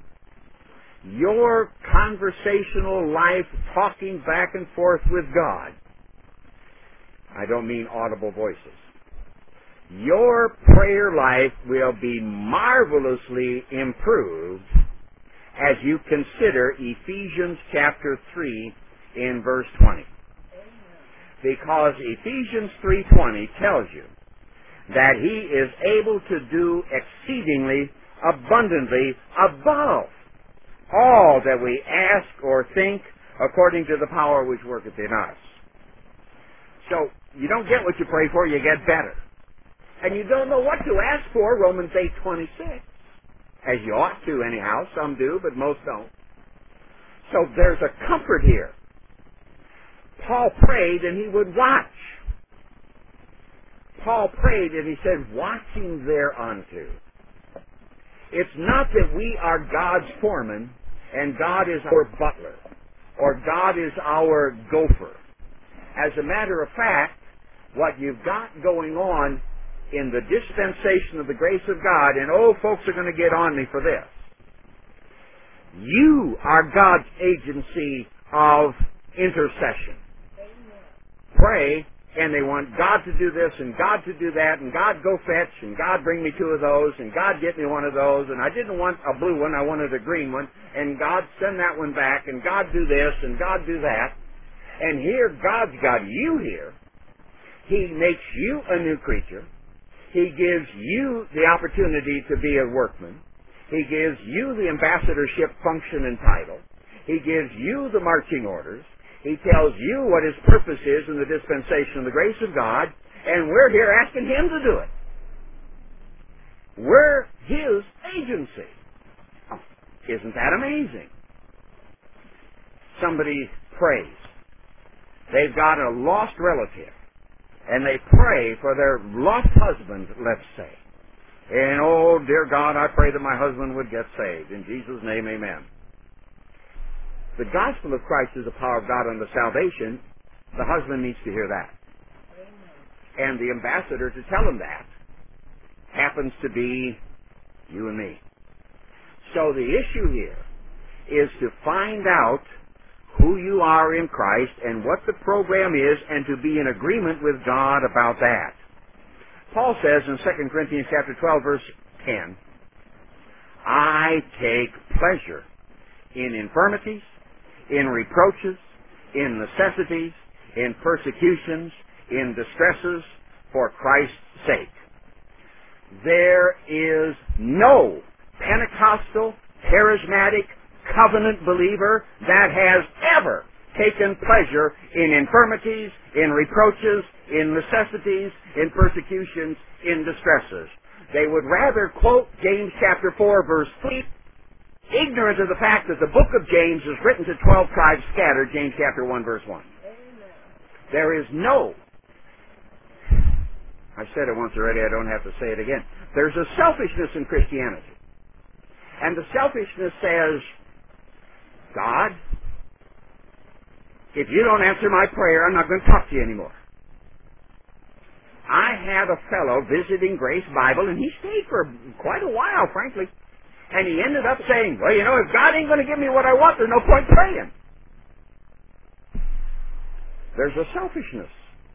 your conversational life, talking back and forth with God, I don't mean audible voices. Your prayer life will be marvelously improved as you consider Ephesians chapter 3 in verse 20. Because Ephesians 3:20 tells you that He is able to do exceedingly abundantly above all that we ask or think according to the power which worketh in us. So, you don't get what you pray for, you get better. And you don't know what to ask for, Romans 8:26. As you ought to anyhow, some do, but most don't. So there's a comfort here. Paul prayed and he would watch. Paul prayed and he said, watching thereunto. It's not that we are God's foreman and God is our butler or God is our gopher. As a matter of fact, what you've got going on in the dispensation of the grace of God, and folks are going to get on me for this. You are God's agency of intercession. pray, and they want God to do this and God to do that, and God go fetch, and God bring me two of those, and God get me one of those, and I didn't want a blue one, I wanted a green one, and God send that one back, and God do this, and God do that. And here God's got you here. He makes you a new creature. He gives you the opportunity to be a workman. He gives you the ambassadorship function and title. He gives you the marching orders. He tells you what His purpose is in the dispensation of the grace of God, and we're here asking Him to do it. We're His agency. Oh, isn't that amazing? Somebody prays. They've got a lost relative, and they pray for their lost husband, let's say. And, oh, dear God, I pray that my husband would get saved. In Jesus' name, amen. The gospel of Christ is the power of God unto salvation. The husband needs to hear that. And the ambassador to tell him that happens to be you and me. So the issue here is to find out who you are in Christ and what the program is, and to be in agreement with God about that. Paul says in 2 Corinthians chapter 12, verse 10, I take pleasure in infirmities, in reproaches, in necessities, in persecutions, in distresses, for Christ's sake. There is no Pentecostal, charismatic, covenant believer that has ever taken pleasure in infirmities, in reproaches, in necessities, in persecutions, in distresses. They would rather quote James chapter 4, verse 3, ignorant of the fact that the book of James is written to 12 tribes scattered, James chapter 1, verse 1. Amen. There is no, I said it once already, I don't have to say it again. There's a selfishness in Christianity. And the selfishness says, God, if you don't answer my prayer, I'm not going to talk to you anymore. I had a fellow visiting Grace Bible, and he stayed for quite a while, frankly. And he ended up saying, well, you know, if God ain't going to give me what I want, there's no point praying. There's a selfishness.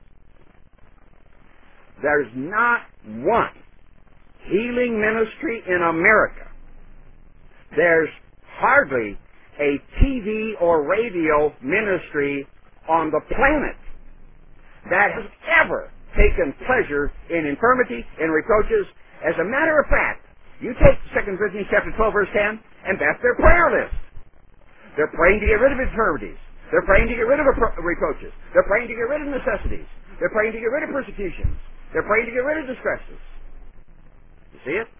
There's not one healing ministry in America. There's hardly a TV or radio ministry on the planet that has ever taken pleasure in infirmity, in reproaches. As a matter of fact, you take 2 Corinthians chapter 12, verse 10, and that's their prayer list. They're praying to get rid of infirmities. They're praying to get rid of reproaches. They're praying to get rid of necessities. They're praying to get rid of persecutions. They're praying to get rid of distresses. You see it?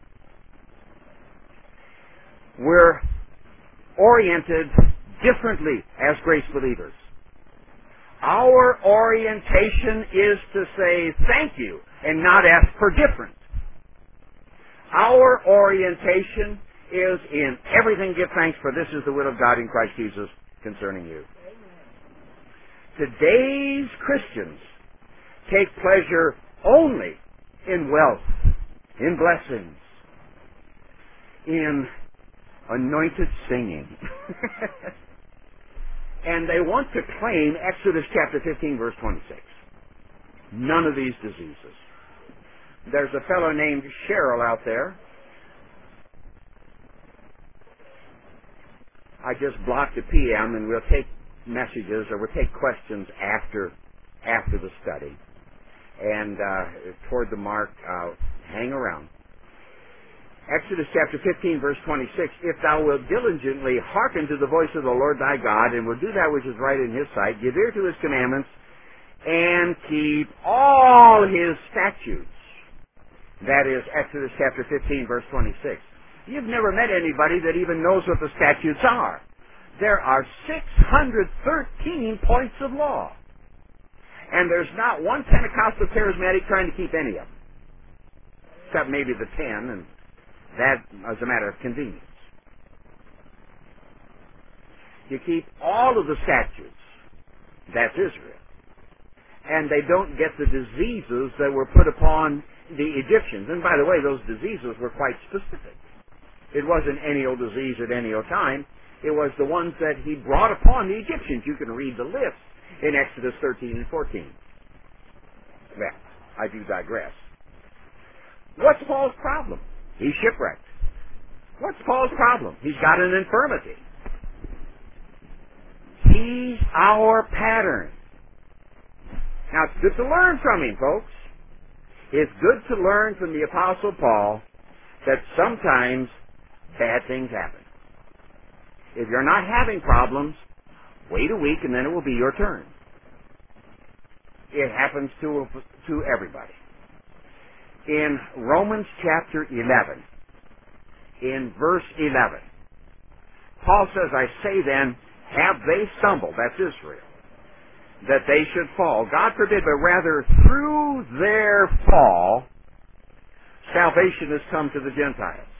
We're oriented differently as grace believers. Our orientation is to say thank you and not ask for different. Our orientation is in everything give thanks, for this is the will of God in Christ Jesus concerning you. Today's Christians take pleasure only in wealth, in blessings, in anointed singing. And they want to claim Exodus chapter 15, verse 26. None of these diseases. There's a fellow named Cheryl out there. I just blocked a PM, and we'll take messages or we'll take questions after the study. And toward the mark, hang around. Exodus chapter 15, verse 26, if thou wilt diligently hearken to the voice of the Lord thy God, and will do that which is right in His sight, give ear to His commandments, and keep all His statutes. That is Exodus chapter 15, verse 26. You've never met anybody that even knows what the statutes are. There are 613 points of law. And there's not one Pentecostal charismatic trying to keep any of them. Except maybe the 10, and that as a matter of convenience. You keep all of the statutes. That's Israel. And they don't get the diseases that were put upon the Egyptians. And by the way, those diseases were quite specific. It wasn't any old disease at any old time. It was the ones that He brought upon the Egyptians. You can read the list. in Exodus 13 and 14. Well, I do digress. What's Paul's problem? He's shipwrecked. What's Paul's problem? He's got an infirmity. He's our pattern. Now, it's good to learn from him, folks. It's good to learn from the Apostle Paul that sometimes bad things happen. If you're not having problems, wait a week and then it will be your turn. It happens to everybody. In Romans chapter 11, in verse 11, Paul says, I say then, have they stumbled, that's Israel, that they should fall? God forbid, but rather through their fall, salvation has come to the Gentiles.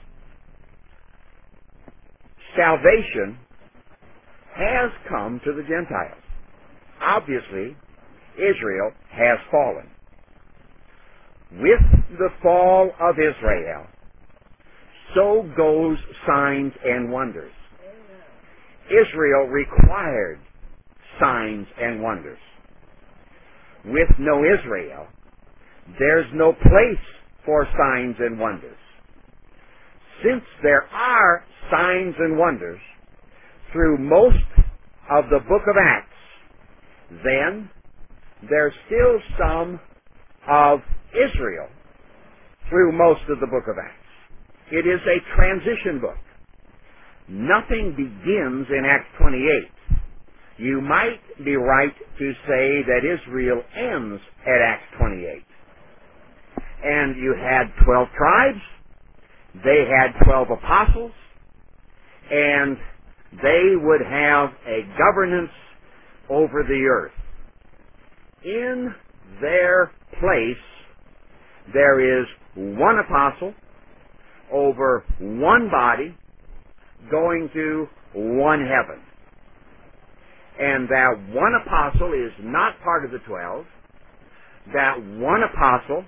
Salvation has come to the Gentiles. Obviously, Israel has fallen. With the fall of Israel, so goes signs and wonders. Israel required signs and wonders. With no Israel, there's no place for signs and wonders. Since there are signs and wonders through most of the book of Acts, then there's still some of Israel through most of the book of Acts. It is a transition book. Nothing begins in Acts 28. You might be right to say that Israel ends at Acts 28. And you had 12 tribes, they had 12 apostles, and they would have a governance over the earth. In their place, there is one apostle over one body going to one heaven. And that one apostle is not part of the 12. That one apostle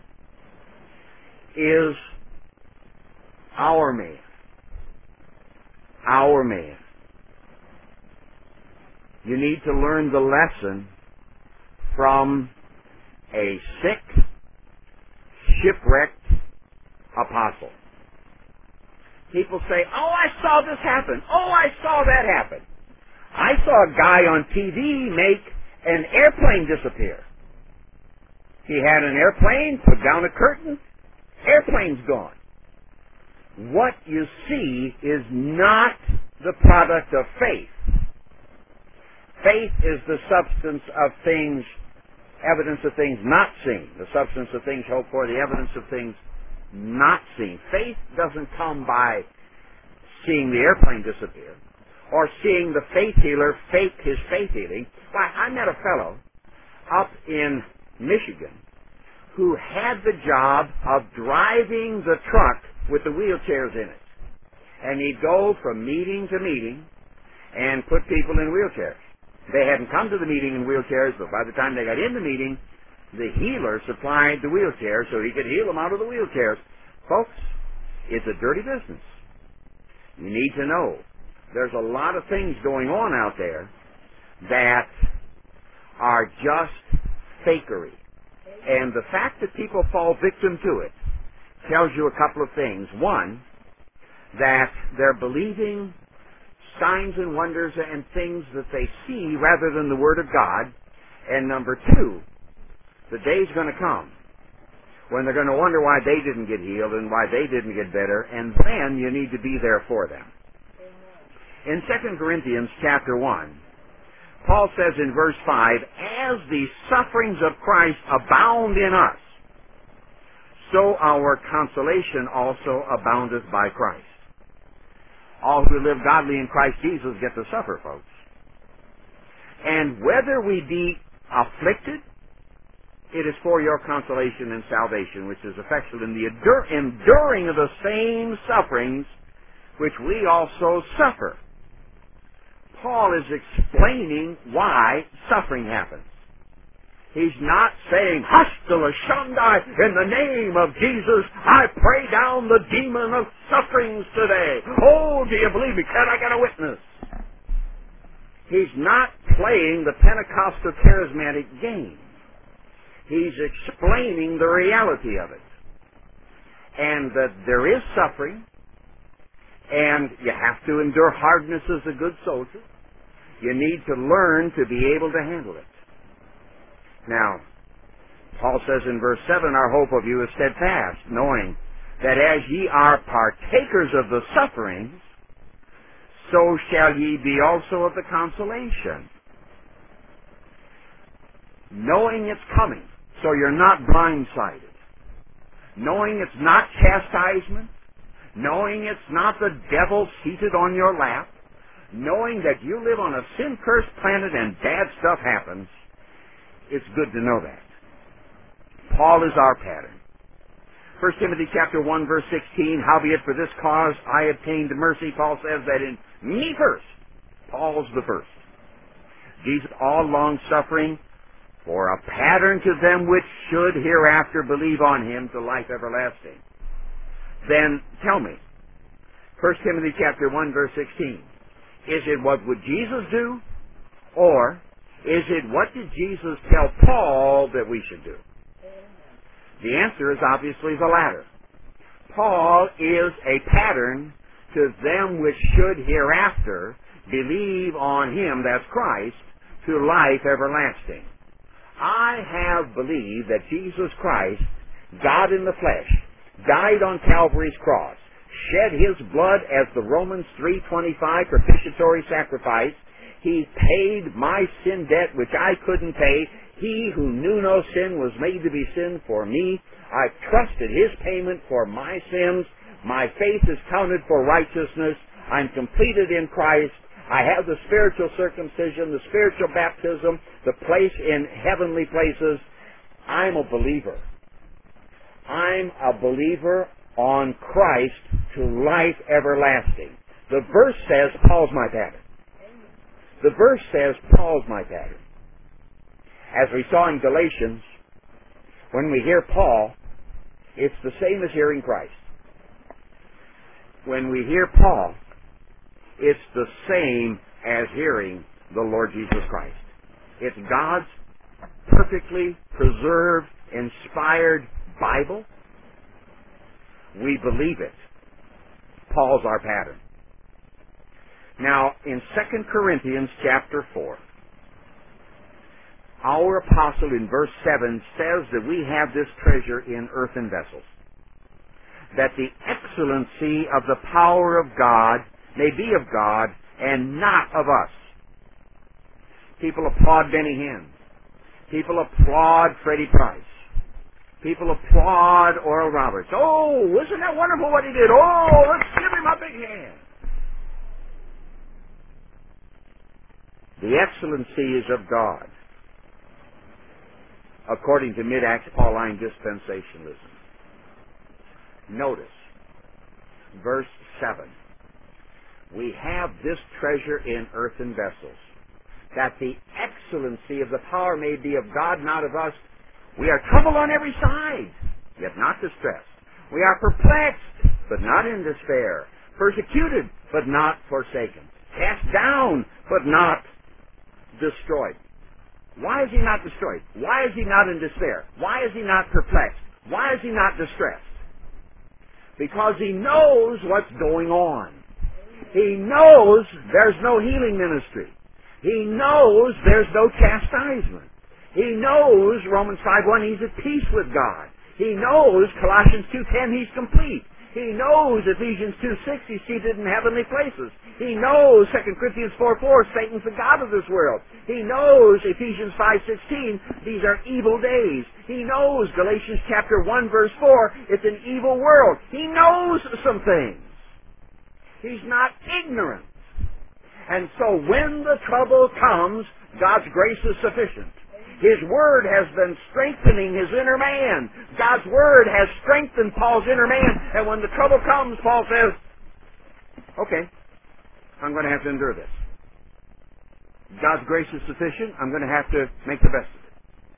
is our man. Our man. You need to learn the lesson from a sick, shipwrecked apostle. People say, oh, I saw this happen. Oh, I saw that happen. I saw a guy on TV make an airplane disappear. He had an airplane, put down a curtain, airplane's gone. What you see is not the product of faith. Faith is the substance of things, evidence of things not seen. The substance of things hoped for, the evidence of things not seen. Faith doesn't come by seeing the airplane disappear or seeing the faith healer fake his faith healing. Why, I met a fellow up in Michigan who had the job of driving the truck with the wheelchairs in it. And he'd go from meeting to meeting and put people in wheelchairs. They hadn't come to the meeting in wheelchairs, but by the time they got in the meeting, the healer supplied the wheelchair so he could heal them out of the wheelchairs. Folks, it's a dirty business. You need to know there's a lot of things going on out there that are just fakery. And the fact that people fall victim to it tells you a couple of things. One, that they're believing signs and wonders and things that they see rather than the Word of God. And number two, the day's going to come when they're going to wonder why they didn't get healed and why they didn't get better, and then you need to be there for them. In 2 Corinthians chapter 1, Paul says in verse 5, as the sufferings of Christ abound in us, so our consolation also aboundeth by Christ. All who live godly in Christ Jesus get to suffer, folks. And whether we be afflicted, it is for your consolation and salvation, which is effectual in the enduring of the same sufferings which we also suffer. Paul is explaining why suffering happens. He's not saying, Hostile Shandai, in the name of Jesus, I pray down the demon of sufferings today. Oh, do you believe me? Can I get a witness? He's not playing the Pentecostal charismatic game. He's explaining the reality of it. And that there is suffering, and you have to endure hardness as a good soldier. You need to learn to be able to handle it. Now, Paul says in verse 7, our hope of you is steadfast, knowing that as ye are partakers of the sufferings, so shall ye be also of the consolation. Knowing it's coming, so you're not blindsided. Knowing it's not chastisement. Knowing it's not the devil seated on your lap. Knowing that you live on a sin-cursed planet and bad stuff happens. It's good to know that. Paul is our pattern. 1 Timothy chapter 1, verse 16, howbeit for this cause I obtained mercy, Paul says that in me first. Paul's the first. Jesus all long-suffering for a pattern to them which should hereafter believe on him to life everlasting. Then tell me, 1 Timothy chapter 1, verse 16, is it what would Jesus do? Or is it what did Jesus tell Paul that we should do? The answer is obviously the latter. Paul is a pattern to them which should hereafter believe on him, that's Christ, to life everlasting. I have believed that Jesus Christ, God in the flesh, died on Calvary's cross, shed his blood as the Romans 3:25 propitiatory sacrifice. He paid my sin debt which I couldn't pay. He who knew no sin was made to be sin for me. I've trusted his payment for my sins. My faith is counted for righteousness. I'm completed in Christ. I have the spiritual circumcision, the spiritual baptism, the place in heavenly places. I'm a believer. I'm a believer on Christ to life everlasting. The verse says Paul's my pattern. The verse says Paul's my pattern. As we saw in Galatians, when we hear Paul, it's the same as hearing Christ. When we hear Paul, it's the same as hearing the Lord Jesus Christ. It's God's perfectly preserved, inspired Bible. We believe it. Paul's our pattern. Now, in 2 Corinthians chapter 4, our apostle in verse 7 says that we have this treasure in earthen vessels, that the excellency of the power of God may be of God and not of us. People applaud Benny Hinn. People applaud Freddie Price. People applaud Oral Roberts. Oh, isn't that wonderful what he did? Oh, let's give him a big hand. The excellency is of God, according to mid-Acts Pauline dispensationalism. Notice, verse 7. We have this treasure in earthen vessels, that the excellency of the power may be of God, not of us. We are troubled on every side, yet not distressed. We are perplexed, but not in despair. Persecuted, but not forsaken. Cast down, but not destroyed. Why is he not destroyed? Why is he not in despair? Why is he not perplexed? Why is he not distressed? Because he knows what's going on. He knows there's no healing ministry. He knows there's no chastisement. He knows Romans 5:1 he's at peace with God. He knows Colossians 2:10 he's complete. He knows Ephesians 2:6 he's seated in heavenly places. He knows 2 Corinthians 4:4 Satan's the god of this world. He knows Ephesians 5:16 these are evil days. He knows Galatians chapter 1 verse 4 it's an evil world. He knows some things. He's not ignorant. And so when the trouble comes, God's grace is sufficient. His Word has been strengthening his inner man. God's Word has strengthened Paul's inner man. And when the trouble comes, Paul says, okay, I'm going to have to endure this. God's grace is sufficient. I'm going to have to make the best of it.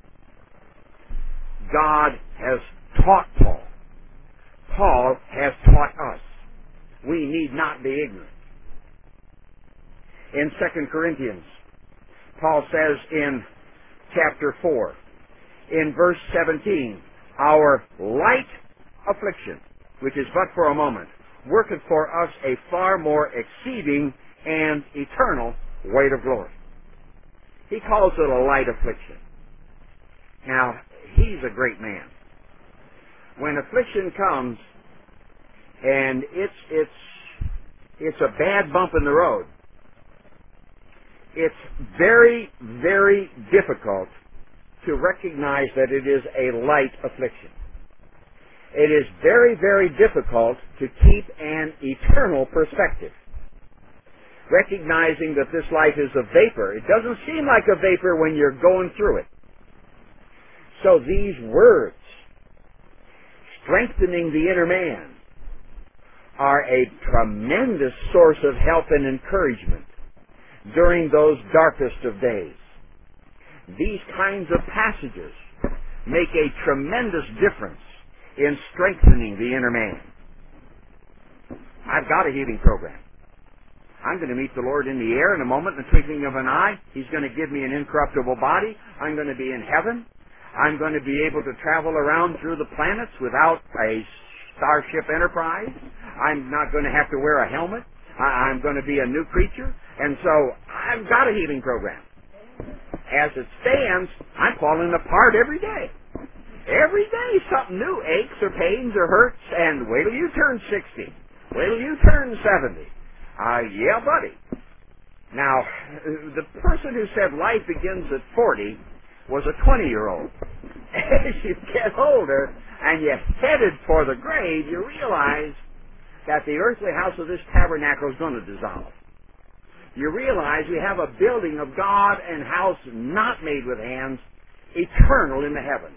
God has taught Paul. Paul has taught us. We need not be ignorant. In 2 Corinthians Paul says in chapter 4, in verse 17, our light affliction, which is but for a moment, worketh for us a far more exceeding and eternal weight of glory. He calls it a light affliction. Now, he's a great man. When affliction comes, and it's a bad bump in the road, it's very, very difficult to recognize that it is a light affliction. It is very, very difficult to keep an eternal perspective, recognizing that this life is a vapor. It doesn't seem like a vapor when you're going through it. So these words, strengthening the inner man, are a tremendous source of help and encouragement during those darkest of days. These kinds of passages make a tremendous difference in strengthening the inner man. I've got a healing program. I'm going to meet the Lord in the air in a moment, in the twinkling of an eye. He's going to give me an incorruptible body. I'm going to be in heaven. I'm going to be able to travel around through the planets without a Starship Enterprise. I'm not going to have to wear a helmet. I'm going to be a new creature. And so I've got a healing program. As it stands, I'm falling apart every day. Every day something new aches or pains or hurts, and wait till you turn 60. Wait till you turn 70. Yeah, buddy. Now, the person who said life begins at 40 was a 20-year-old. As you get older and you're headed for the grave, you realize that the earthly house of this tabernacle is going to dissolve. You realize we have a building of God and house not made with hands, eternal in the heavens.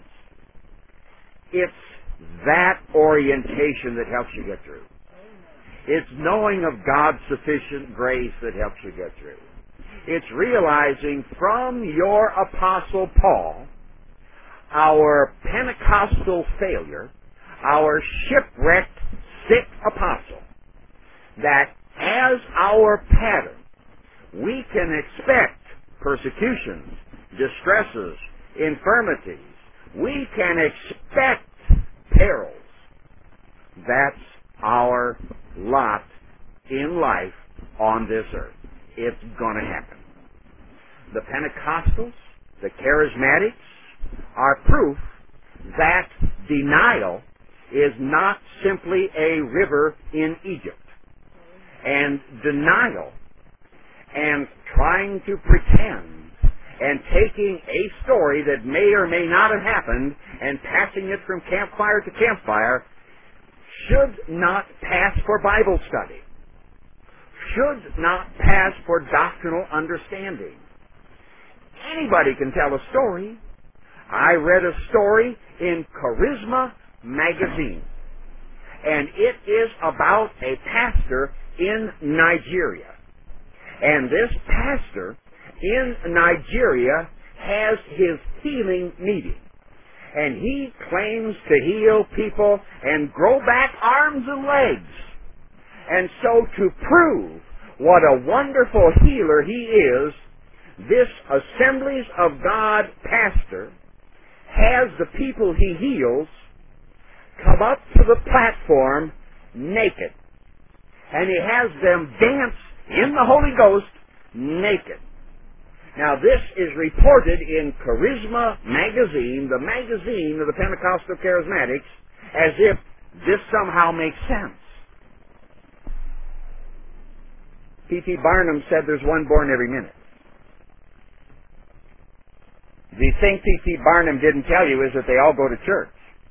It's that orientation that helps you get through. It's knowing of God's sufficient grace that helps you get through. It's realizing from your Apostle Paul, our Pentecostal failure, our shipwrecked, sick apostle, that as our pattern, we can expect persecutions, distresses, infirmities. We can expect perils. That's our lot in life on this earth. It's going to happen. The Pentecostals, the Charismatics, are proof that denial is not simply a river in Egypt. And denial and trying to pretend and taking a story that may or may not have happened and passing it from campfire to campfire should not pass for Bible study, should not pass for doctrinal understanding. Anybody can tell a story. I read a story in Charisma magazine, and it is about a pastor in Nigeria. And this pastor in Nigeria has his healing meeting. And he claims to heal people and grow back arms and legs. And so to prove what a wonderful healer he is, this Assemblies of God pastor has the people he heals come up to the platform naked. And he has them dance in the Holy Ghost naked. Now this is reported in Charisma magazine, the magazine of the Pentecostal Charismatics, as if this somehow makes sense. P.T. Barnum said there's one born every minute. The thing P.T. Barnum didn't tell you is that they all go to church.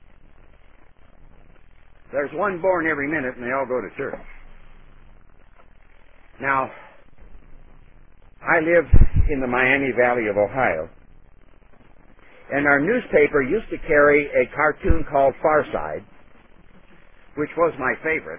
There's one born every minute and they all go to church. Now, I live in the Miami Valley of Ohio, and our newspaper used to carry a cartoon called Far Side, which was my favorite.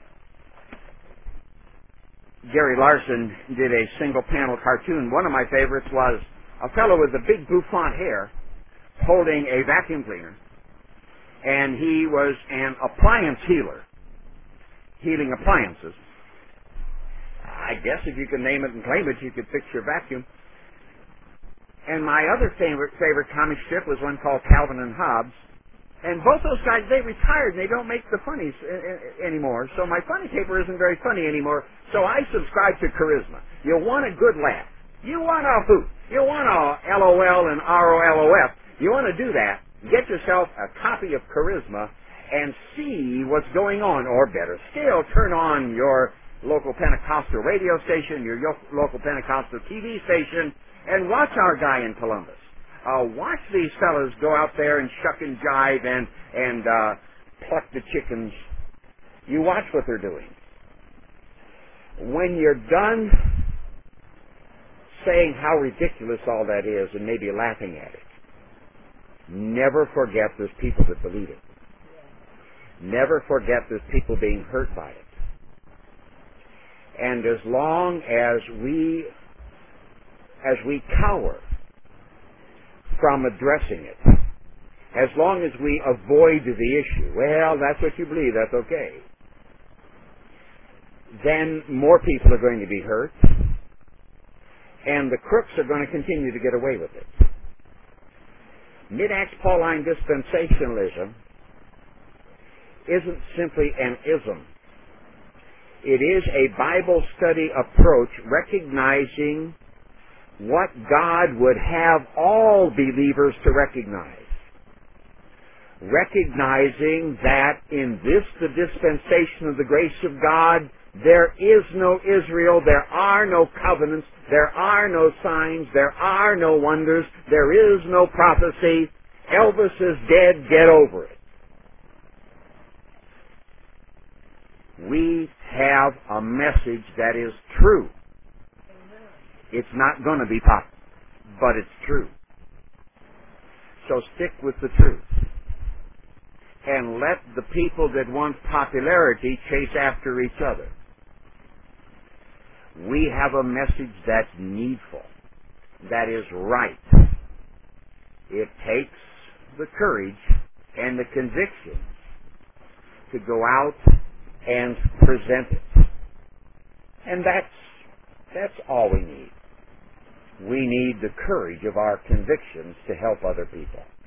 Gary Larson did a single-panel cartoon. One of my favorites was a fellow with the big bouffant hair holding a vacuum cleaner, and he was an appliance healer, healing appliances. I guess if you can name it and claim it, you could fix your vacuum. And my other favorite comic strip was one called Calvin and Hobbes. And both those guys, they retired and they don't make the funnies anymore. So my funny paper isn't very funny anymore. So I subscribe to Charisma. You want a good laugh. You want a hoot. You want a LOL and ROLOF. You want to do that, get yourself a copy of Charisma and see what's going on. Or better still, turn on your local Pentecostal radio station, your local Pentecostal TV station, and watch our guy in Columbus. Watch these fellas go out there and shuck and jive and pluck the chickens. You watch what they're doing. When you're done saying how ridiculous all that is and maybe laughing at it, never forget there's people that believe it. Never forget there's people being hurt by it. And as long as we cower from addressing it, as long as we avoid the issue, well, that's what you believe, that's okay, then more people are going to be hurt, and the crooks are going to continue to get away with it. Mid-Acts Pauline dispensationalism isn't simply an ism. It is a Bible study approach recognizing what God would have all believers to recognize. Recognizing that in this, the dispensation of the grace of God, there is no Israel, there are no covenants, there are no signs, there are no wonders, there is no prophecy. Elvis is dead, get over it. We have a message that is true. It's not going to be popular, but it's true. So stick with the truth. And let the people that want popularity chase after each other. We have a message that's needful, that is right. It takes the courage and the conviction to go out and present it. And that's all we need. We need the courage of our convictions to help other people.